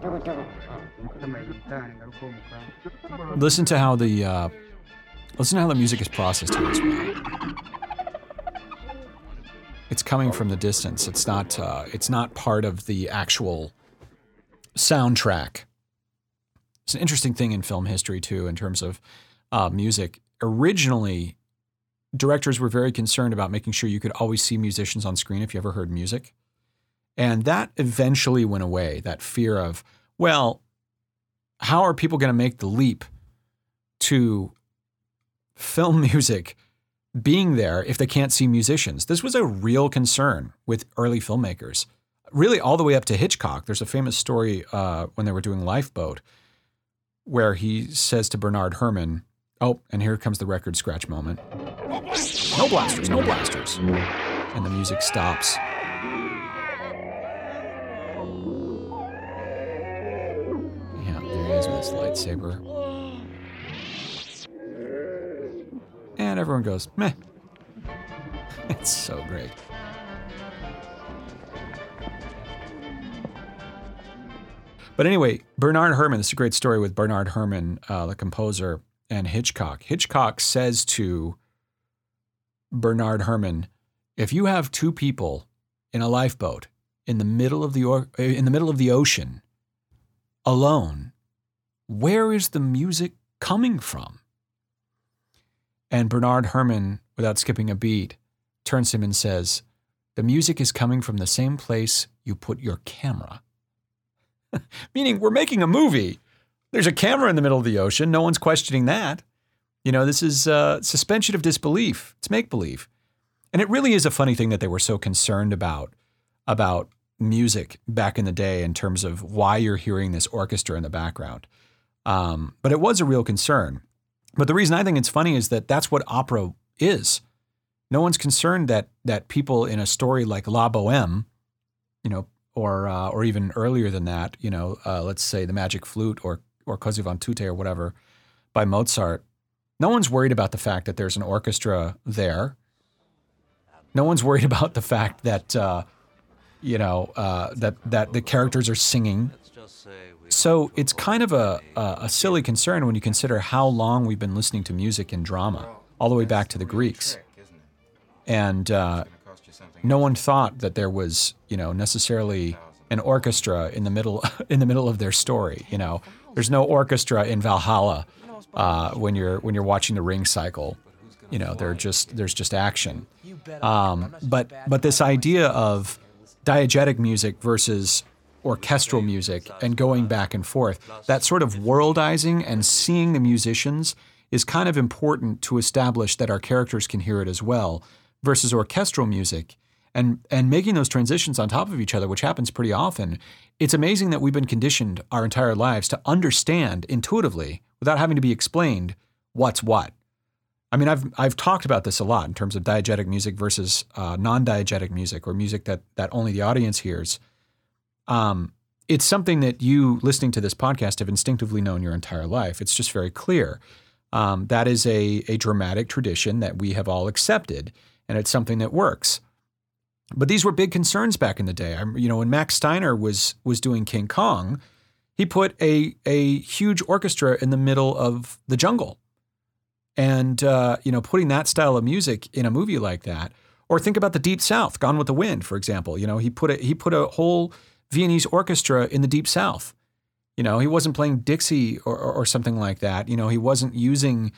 Listen to how the music is processed here as well. It's coming from the distance. It's not part of the actual soundtrack. It's an interesting thing in film history too, in terms of music. Originally, directors were very concerned about making sure you could always see musicians on screen if you ever heard music. And that eventually went away, that fear of, well, how are people going to make the leap to film music being there if they can't see musicians? This was a real concern with early filmmakers, really all the way up to Hitchcock. There's a famous story when they were doing Lifeboat where he says to Bernard Herrmann, oh, and here comes the record scratch moment. No blasters, no blasters. And the music stops. Yeah, there he is with his lightsaber. And everyone goes, meh. It's so great. But anyway, Bernard Herrmann, this is a great story with Bernard Herrmann, the composer, and Hitchcock. Hitchcock says to Bernard Herrmann, if you have two people in a lifeboat in the middle of the ocean, alone, where is the music coming from? And Bernard Herrmann, without skipping a beat, turns to him and says, the music is coming from the same place you put your camera. Meaning, we're making a movie. There's a camera in the middle of the ocean. No one's questioning that. You know, this is suspension of disbelief. It's make-believe. And it really is a funny thing that they were so concerned about music back in the day in terms of why you're hearing this orchestra in the background. But it was a real concern. But the reason I think it's funny is that that's what opera is. No one's concerned that people in a story like La Bohème, you know, or even earlier than that, you know, let's say The Magic Flute or Così fan tutte or whatever by Mozart, no one's worried about the fact that there's an orchestra there. No one's worried about the fact that, that the characters are singing. So it's kind of a silly concern when you consider how long we've been listening to music in drama, all the way back to the Greeks. And no one thought that there was, necessarily an orchestra in the middle of their story. You know, there's no orchestra in Valhalla when you're watching the Ring cycle. You know, there's just action. But this idea of diegetic music versus orchestral music and going back and forth, that sort of worldizing and seeing the musicians is kind of important to establish that our characters can hear it as well, versus orchestral music. And making those transitions on top of each other, which happens pretty often, it's amazing that we've been conditioned our entire lives to understand intuitively, without having to be explained, what's what. I mean, I've talked about this a lot in terms of diegetic music versus non-diegetic music, or music that only the audience hears. It's something that you, listening to this podcast, have instinctively known your entire life. It's just very clear. That is a dramatic tradition that we have all accepted, and it's something that works. But these were big concerns back in the day. When Max Steiner was doing King Kong, he put a huge orchestra in the middle of the jungle. And, putting that style of music in a movie like that, or think about the Deep South, Gone with the Wind, for example. He put a whole Viennese orchestra in the Deep South. He wasn't playing Dixie or something like that. He wasn't using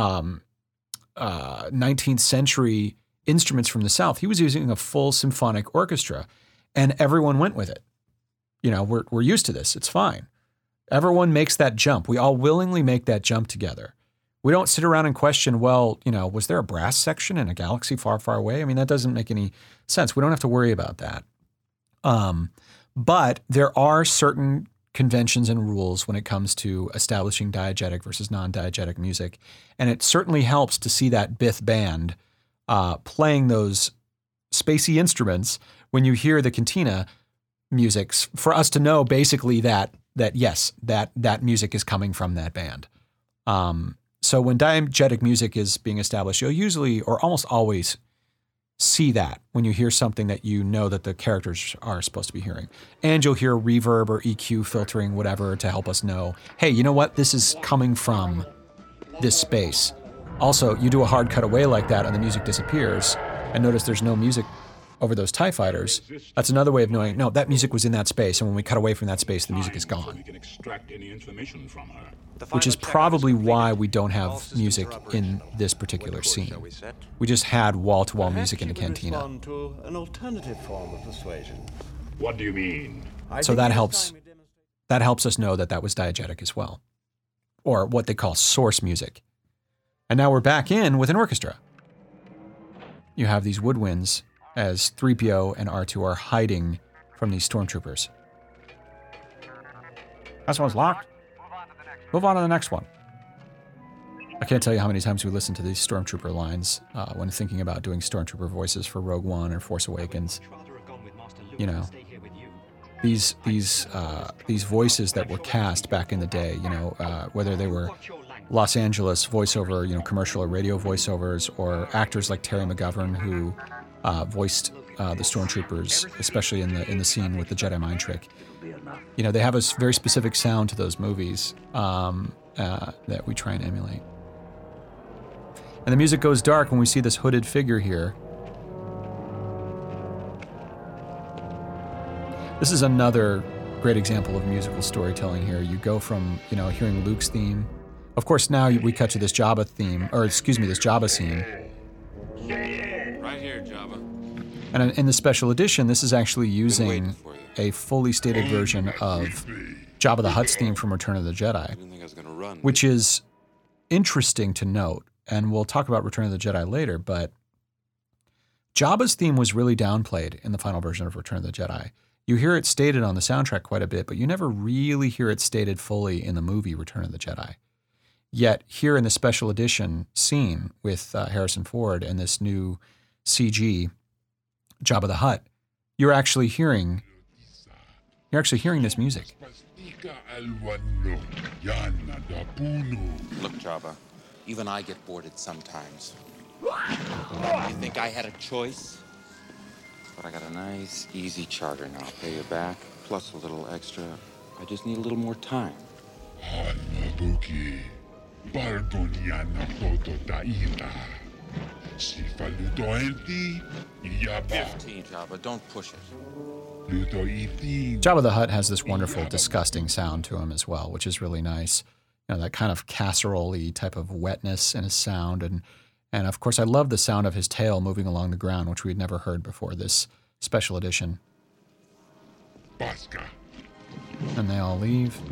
19th century instruments from the South. He was using a full symphonic orchestra, and everyone went with it. We're used to this. It's fine. Everyone makes that jump. We all willingly make that jump together. We don't sit around and question, was there a brass section in a galaxy far, far away? I mean, that doesn't make any sense. We don't have to worry about that. But there are certain conventions and rules when it comes to establishing diegetic versus non-diegetic music. And it certainly helps to see that Bith band playing those spacey instruments when you hear the cantina music, for us to know basically that yes, that music is coming from that band. So when diegetic music is being established, you'll usually, or almost always, see that when you hear something that you know that the characters are supposed to be hearing. And you'll hear reverb or EQ filtering, whatever, to help us know, hey, you know what? This is coming from this space. Also, you do a hard cutaway like that and the music disappears, and notice there's no music over those TIE fighters. That's another way of knowing, no, that music was in that space, and when we cut away from that space, the music is gone. Which is probably why we don't have music in this particular scene. We just had wall-to-wall music in the cantina. An alternative form of persuasion. What do you mean? So that helps us know that was diegetic as well, or what they call source music. And now we're back in with an orchestra. You have these woodwinds as 3PO and R2 are hiding from these stormtroopers. That one's locked. Move on to the next one. I can't tell you how many times we listen to these stormtrooper lines when thinking about doing stormtrooper voices for Rogue One or Force Awakens. These voices that were cast back in the day, whether they were Los Angeles voiceover, commercial or radio voiceovers, or actors like Terry McGovern who voiced the stormtroopers, especially in the scene with the Jedi mind trick. You know, they have a very specific sound to those movies that we try and emulate. And the music goes dark when we see this hooded figure here. This is another great example of musical storytelling here. You go from, you know, hearing Luke's theme. Of course, now we cut to this Jabba theme, or excuse me, this Jabba scene. Right here, Jabba. And in the special edition, this is actually using a fully stated version of Jabba the Hutt's theme from Return of the Jedi, which is interesting to note. And we'll talk about Return of the Jedi later, but Jabba's theme was really downplayed in the final version of Return of the Jedi. You hear it stated on the soundtrack quite a bit, but you never really hear it stated fully in the movie Return of the Jedi. Yet here in the special edition scene with Harrison Ford and this new CG Jabba the Hutt, you're actually hearing this music. Look, Jabba, even I get bored sometimes. You think I had a choice? But I got a nice, easy charter now. I'll pay you back, plus a little extra. I just need a little more time. 15, Jabba, don't push it. Jabba the Hutt has this wonderful, disgusting sound to him as well, which is really nice. You know, that kind of casserole-y type of wetness in his sound. And of course, I love the sound of his tail moving along the ground, which we'd never heard before this special edition. And they all leave.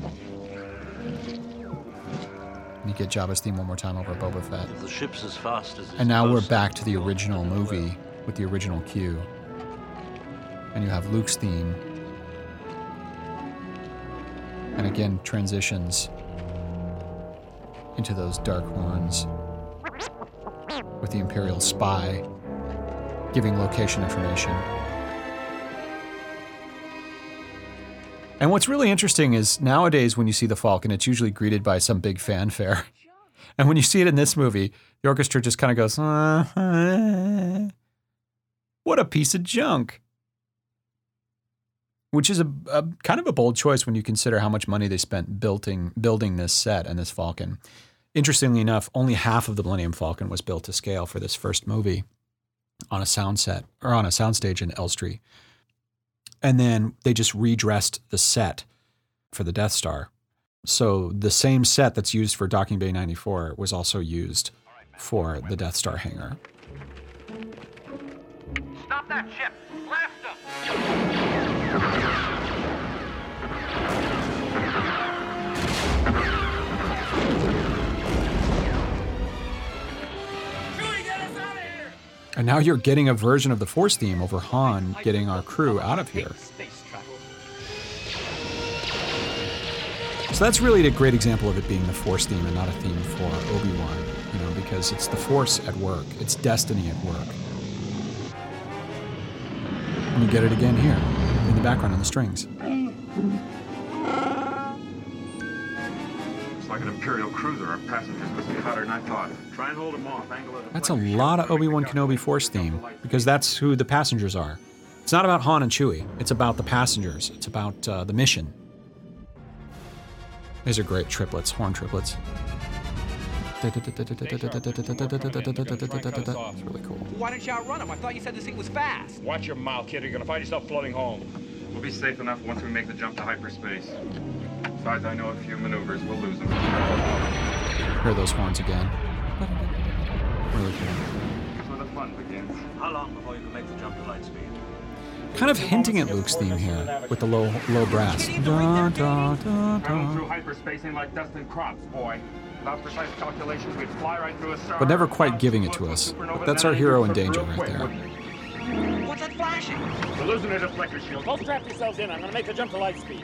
And you get Jabba's theme one more time over Boba Fett. The ship's as fast as and now we're back to the original movie with the original cue. And you have Luke's theme. And again, transitions into those dark horns with the Imperial spy giving location information. And what's really interesting is nowadays when you see the Falcon, it's usually greeted by some big fanfare. And when you see it in this movie, the orchestra just kind of goes, what a piece of junk. Which is a kind of a bold choice when you consider how much money they spent building this set and this Falcon. Interestingly enough, only half of the Millennium Falcon was built to scale for this first movie on a sound set, or on a soundstage in Elstree. And then they just redressed the set for the Death Star. So the same set that's used for Docking Bay 94 was also used for the Death Star hangar. Stop that ship! Blast And now you're getting a version of the Force theme over Han getting our crew out of here. So that's really a great example of it being the Force theme and not a theme for Obi-Wan, you know, because it's the Force at work. It's destiny at work. And you get it again here, in the background on the strings. It's like an Imperial cruiser. Our passengers must be hotter than I thought. Try and hold them off. That's a lot of Obi-Wan Kenobi Force theme, because that's who the passengers are. It's not about Han and Chewie. It's about the passengers. It's about the mission. These are great triplets, horn triplets. It's really cool. Why didn't you outrun him? I thought you said this thing was fast. Watch your mouth, kid. You're gonna find yourself floating home. We'll be safe enough once we make the jump to hyperspace. Besides, I know a few maneuvers. We'll lose them. Hear those horns again. Really cool. That's where the fun begins. How long before you can make the jump to light speed? Kind of hinting at Luke's theme here with the low brass. Da, da, da, Traveling through hyperspace ain't like dust and crops, boy. Without precise calculations, we'd fly right through a star. But never quite giving it to us. But that's our hero in danger right there. What's that flashing? We're losing a deflector shield. Don't strap yourselves in. I'm gonna make the jump to light speed.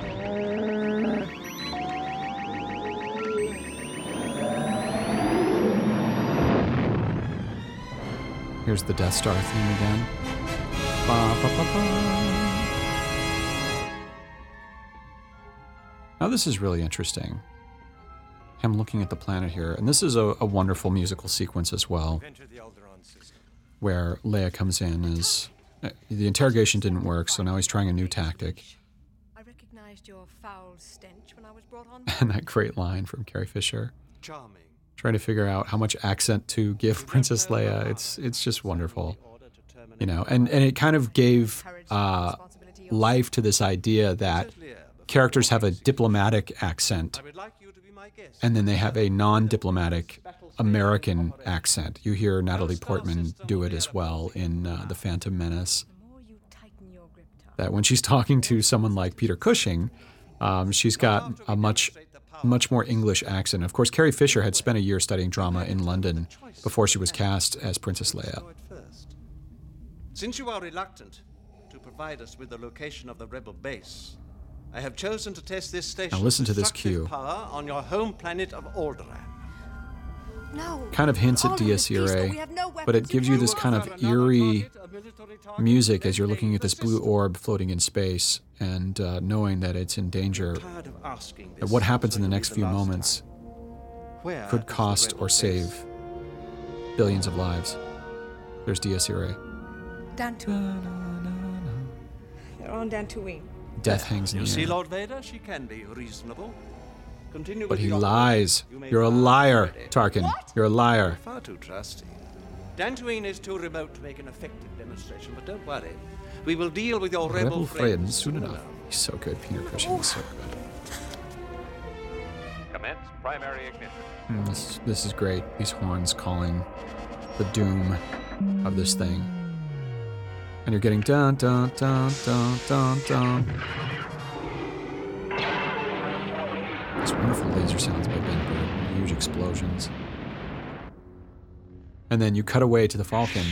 Here's the Death Star theme again. Ba, ba, ba, ba. Now this is really interesting. Him looking at the planet here, and this is a wonderful musical sequence as well. where Leia comes in is the interrogation didn't work, so now he's trying a new tactic. I recognized your foul stench when I was brought on. And that great line from Carrie Fisher. Charming. Trying to figure out how much accent to give Princess Leia. It's just wonderful. You know, and it kind of gave life to this idea that characters have a diplomatic accent, and then they have a non-diplomatic American accent. You hear Natalie Portman do it as well in The Phantom Menace. That when she's talking to someone like Peter Cushing, she's got a much more English accent. Of course, Carrie Fisher had spent a year studying drama in London before she was cast as Princess Leia. Since you are reluctant to provide us with the location of the rebel base, I have chosen to test this station's now listen to this destructive cue. power on your home planet of Alderaan. No. Kind of hints at Dies Irae, but it gives you this kind of eerie music as you're looking at this blue orb floating in space and knowing that it's in danger. That what happens in the next few moments could cost or save billions of lives. There's Dies Irae. Dantooine. You're on Dantooine. Death hangs in You the see, air. Lord Vader, she can be reasonable. Continue But with he your lies. You may You're a find liar, already. Tarkin. You're a liar. Far too trusty. Dantooine is too remote to make an effective demonstration, but don't worry. We will deal with your rebel friends soon enough. He's so good. Peter Cushing is so good. Commence primary ignition. This is great. These horns calling the doom of this thing. And you're getting dun dun dun dun dun dun. These wonderful laser sounds by Ben Burtt, huge explosions. And then you cut away to the Falcon.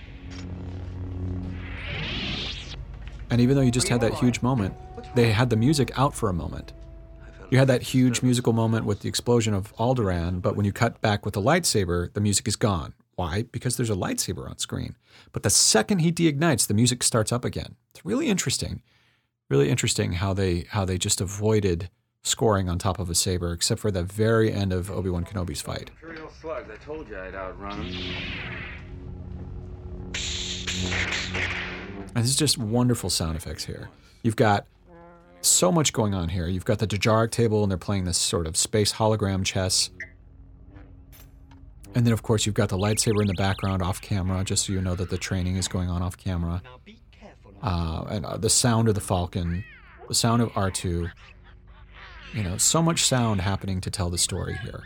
And even though you just had that huge moment, they had the music out for a moment. You had that huge musical moment with the explosion of Alderaan, but when you cut back with the lightsaber, the music is gone. Why? Because there's a lightsaber on screen. But the second he deignites, the music starts up again. It's really interesting. Really interesting how they just avoided scoring on top of a saber, except for the very end of Obi-Wan Kenobi's fight. Imperial slugs, I told you I'd outrun them. And this is just wonderful sound effects here. You've got so much going on here. You've got the Dejarik table, and they're playing this sort of space hologram chess. And then, of course, you've got the lightsaber in the background off camera, just so you know that the training is going on off camera. And the sound of the Falcon, the sound of R2. You know, so much sound happening to tell the story here.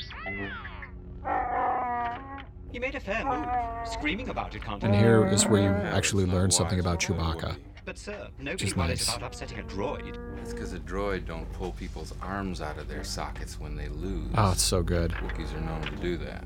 He made a fair move, screaming about it, can't he? And here is where you actually learn something about Chewbacca. But sir, Which nobody is worries nice. about upsetting a droid. It's because a droid don't pull people's arms out of their sockets when they lose. Oh, it's so good. Wookiees are known to do that.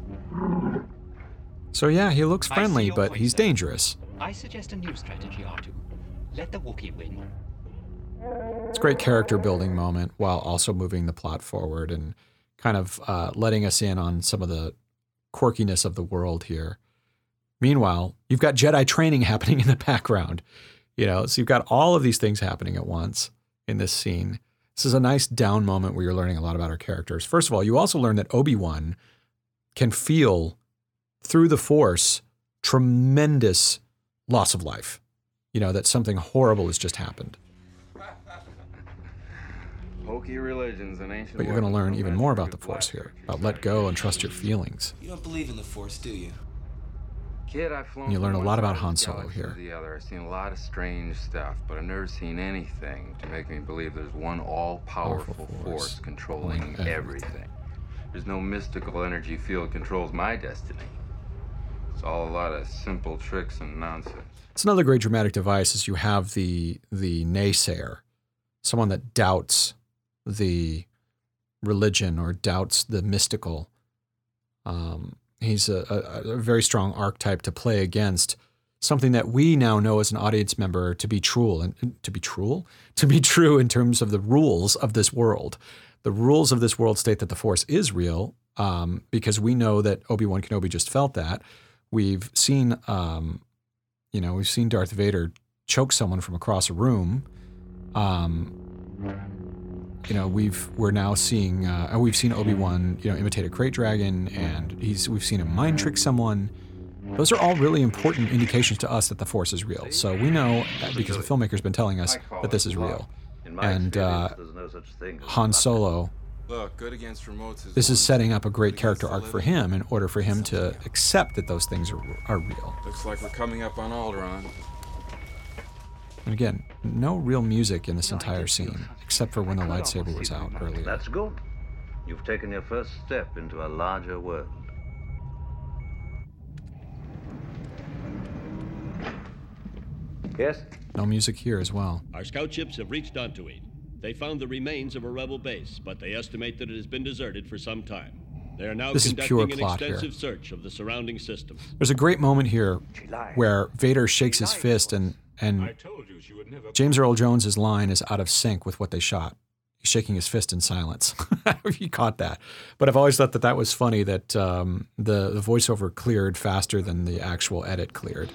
So yeah, he looks I see friendly, your but point, he's sir. dangerous. I suggest a new strategy, R2. Let the Wookiee win. It's a great character building moment while also moving the plot forward and kind of letting us in on some of the quirkiness of the world here. Meanwhile, you've got Jedi training happening in the background. You know, so you've got all of these things happening at once in this scene. This is a nice down moment where you're learning a lot about our characters. First of all, you also learn that Obi-Wan can feel through the Force tremendous loss of life. You know, that something horrible has just happened. Hokey religions and ancient. But you're going to learn even more about the Force here, about let go and trust your feelings. You don't believe in the Force, do you? Kid, I've flown And you learn from a lot one about side of Han the Solo galaxy here. to the other. I've seen a lot of strange stuff, but I've never seen anything to make me believe there's one all-powerful force controlling everything. There's no mystical energy field controls my destiny. It's all a lot of simple tricks and nonsense. It's another great dramatic device is you have the naysayer, someone that doubts the religion or doubts the mystical. He's a very strong archetype to play against something that we now know as an audience member to be true in terms of the rules of this world. The rules of this world state that the Force is real because we know that Obi-Wan Kenobi just felt that. We've seen, we've seen Darth Vader choke someone from across a room. We're now seeing, we've seen Obi-Wan, imitate a crate dragon, and we've seen him mind trick someone. Those are all really important indications to us that the Force is real. So we know, because the filmmaker's been telling us, that this is real. And Han Solo, this is setting up a great character arc for him in order for him to accept that those things are real. Looks like we're coming up on Alderaan. And again, no real music in this entire scene, except for when the lightsaber was out earlier. That's good. You've taken your first step into a larger world. Yes? No music here as well. Our scout ships have reached Dantooine. They found the remains of a rebel base, but they estimate that it has been deserted for some time. They are now conducting an extensive search of the surrounding system. There's a great moment here where Vader shakes his fist and James Earl Jones's line is out of sync with what they shot. He's shaking his fist in silence. You caught that. But I've always thought that that was funny that the voiceover cleared faster than the actual edit cleared.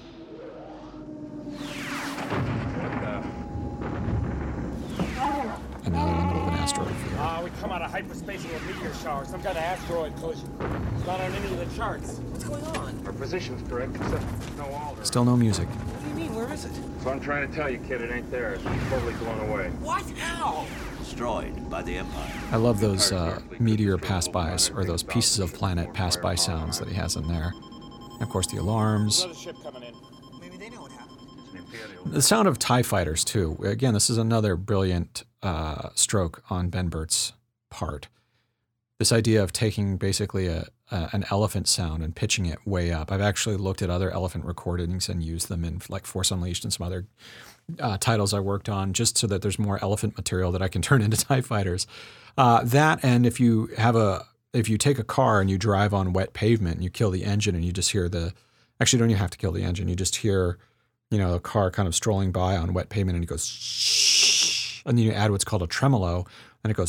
And now they're in the middle of an asteroid field. We come out of hyperspace with a meteor shower, some kind of asteroid collision. It's not on any of the charts. What's going on? Our position's correct, except no Alderaan. Still no music. What do you mean? Where is it? So I'm trying to tell you, kid, it ain't there. It's totally blown away. What? How? Destroyed by the Empire. I love those meteor pass-bys, or those pieces of planet pass-by sounds that he has in there. And of course, the alarms. Another ship coming in. Maybe they know what happened. The sound of TIE fighters, too. Again, this is another brilliant stroke on Ben Burtt's part. This idea of taking basically an elephant sound and pitching it way up. I've actually looked at other elephant recordings and used them in like Force Unleashed and some other titles I worked on, just so that there's more elephant material that I can turn into TIE fighters. That, and if you take a car and you drive on wet pavement and you kill the engine and you just hear actually, you don't even have to kill the engine. You just hear, a car kind of strolling by on wet pavement and it goes shh, and then you add what's called a tremolo and it goes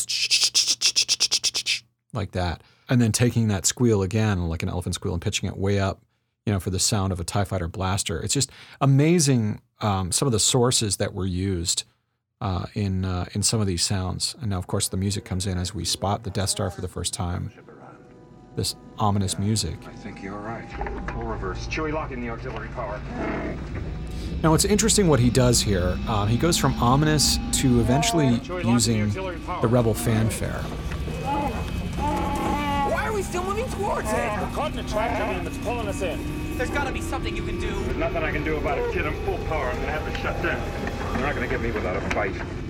like that. And then taking that squeal again, like an elephant squeal, and pitching it way up, for the sound of a TIE fighter blaster. It's just amazing some of the sources that were used in some of these sounds. And now, of course, the music comes in as we spot the Death Star for the first time. This ominous music. I think you're right. Full reverse. Chewie, lock in the auxiliary power. Now, it's interesting what he does here. He goes from ominous to eventually using the Rebel fanfare. Why are we still moving towards it? We're caught in a trap coming that's pulling us in. There's gotta be something you can do. There's nothing I can do about it, kid. I'm full power. I'm gonna have to shut down. They're not gonna get me without a fight.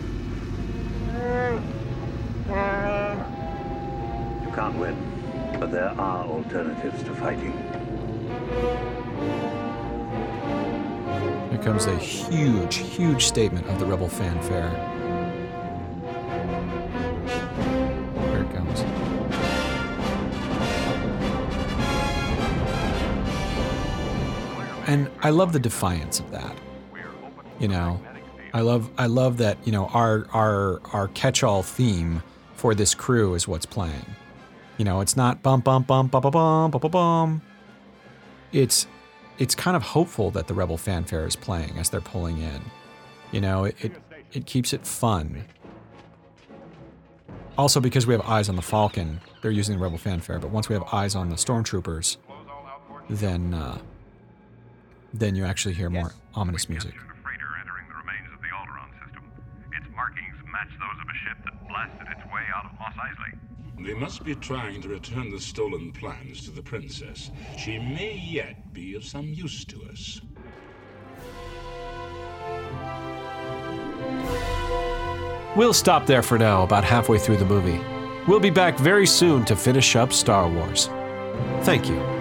You can't win, but there are alternatives to fighting. Here comes a huge, huge statement of the Rebel fanfare. Here it comes. And I love the defiance of that. I love that, our catch-all theme for this crew is what's playing. It's not bum bum bum bum bum bum bum bum. It's kind of hopeful that the Rebel fanfare is playing as they're pulling in. It keeps it fun. Also, because we have eyes on the Falcon, they're using the Rebel fanfare. But once we have eyes on the Stormtroopers, then you actually hear more ominous music. Its markings match those of a ship that blasted its way out of Mos Eisley. They must be trying to return the stolen plans to the princess. She may yet be of some use to us. We'll stop there for now, about halfway through the movie. We'll be back very soon to finish up Star Wars. Thank you.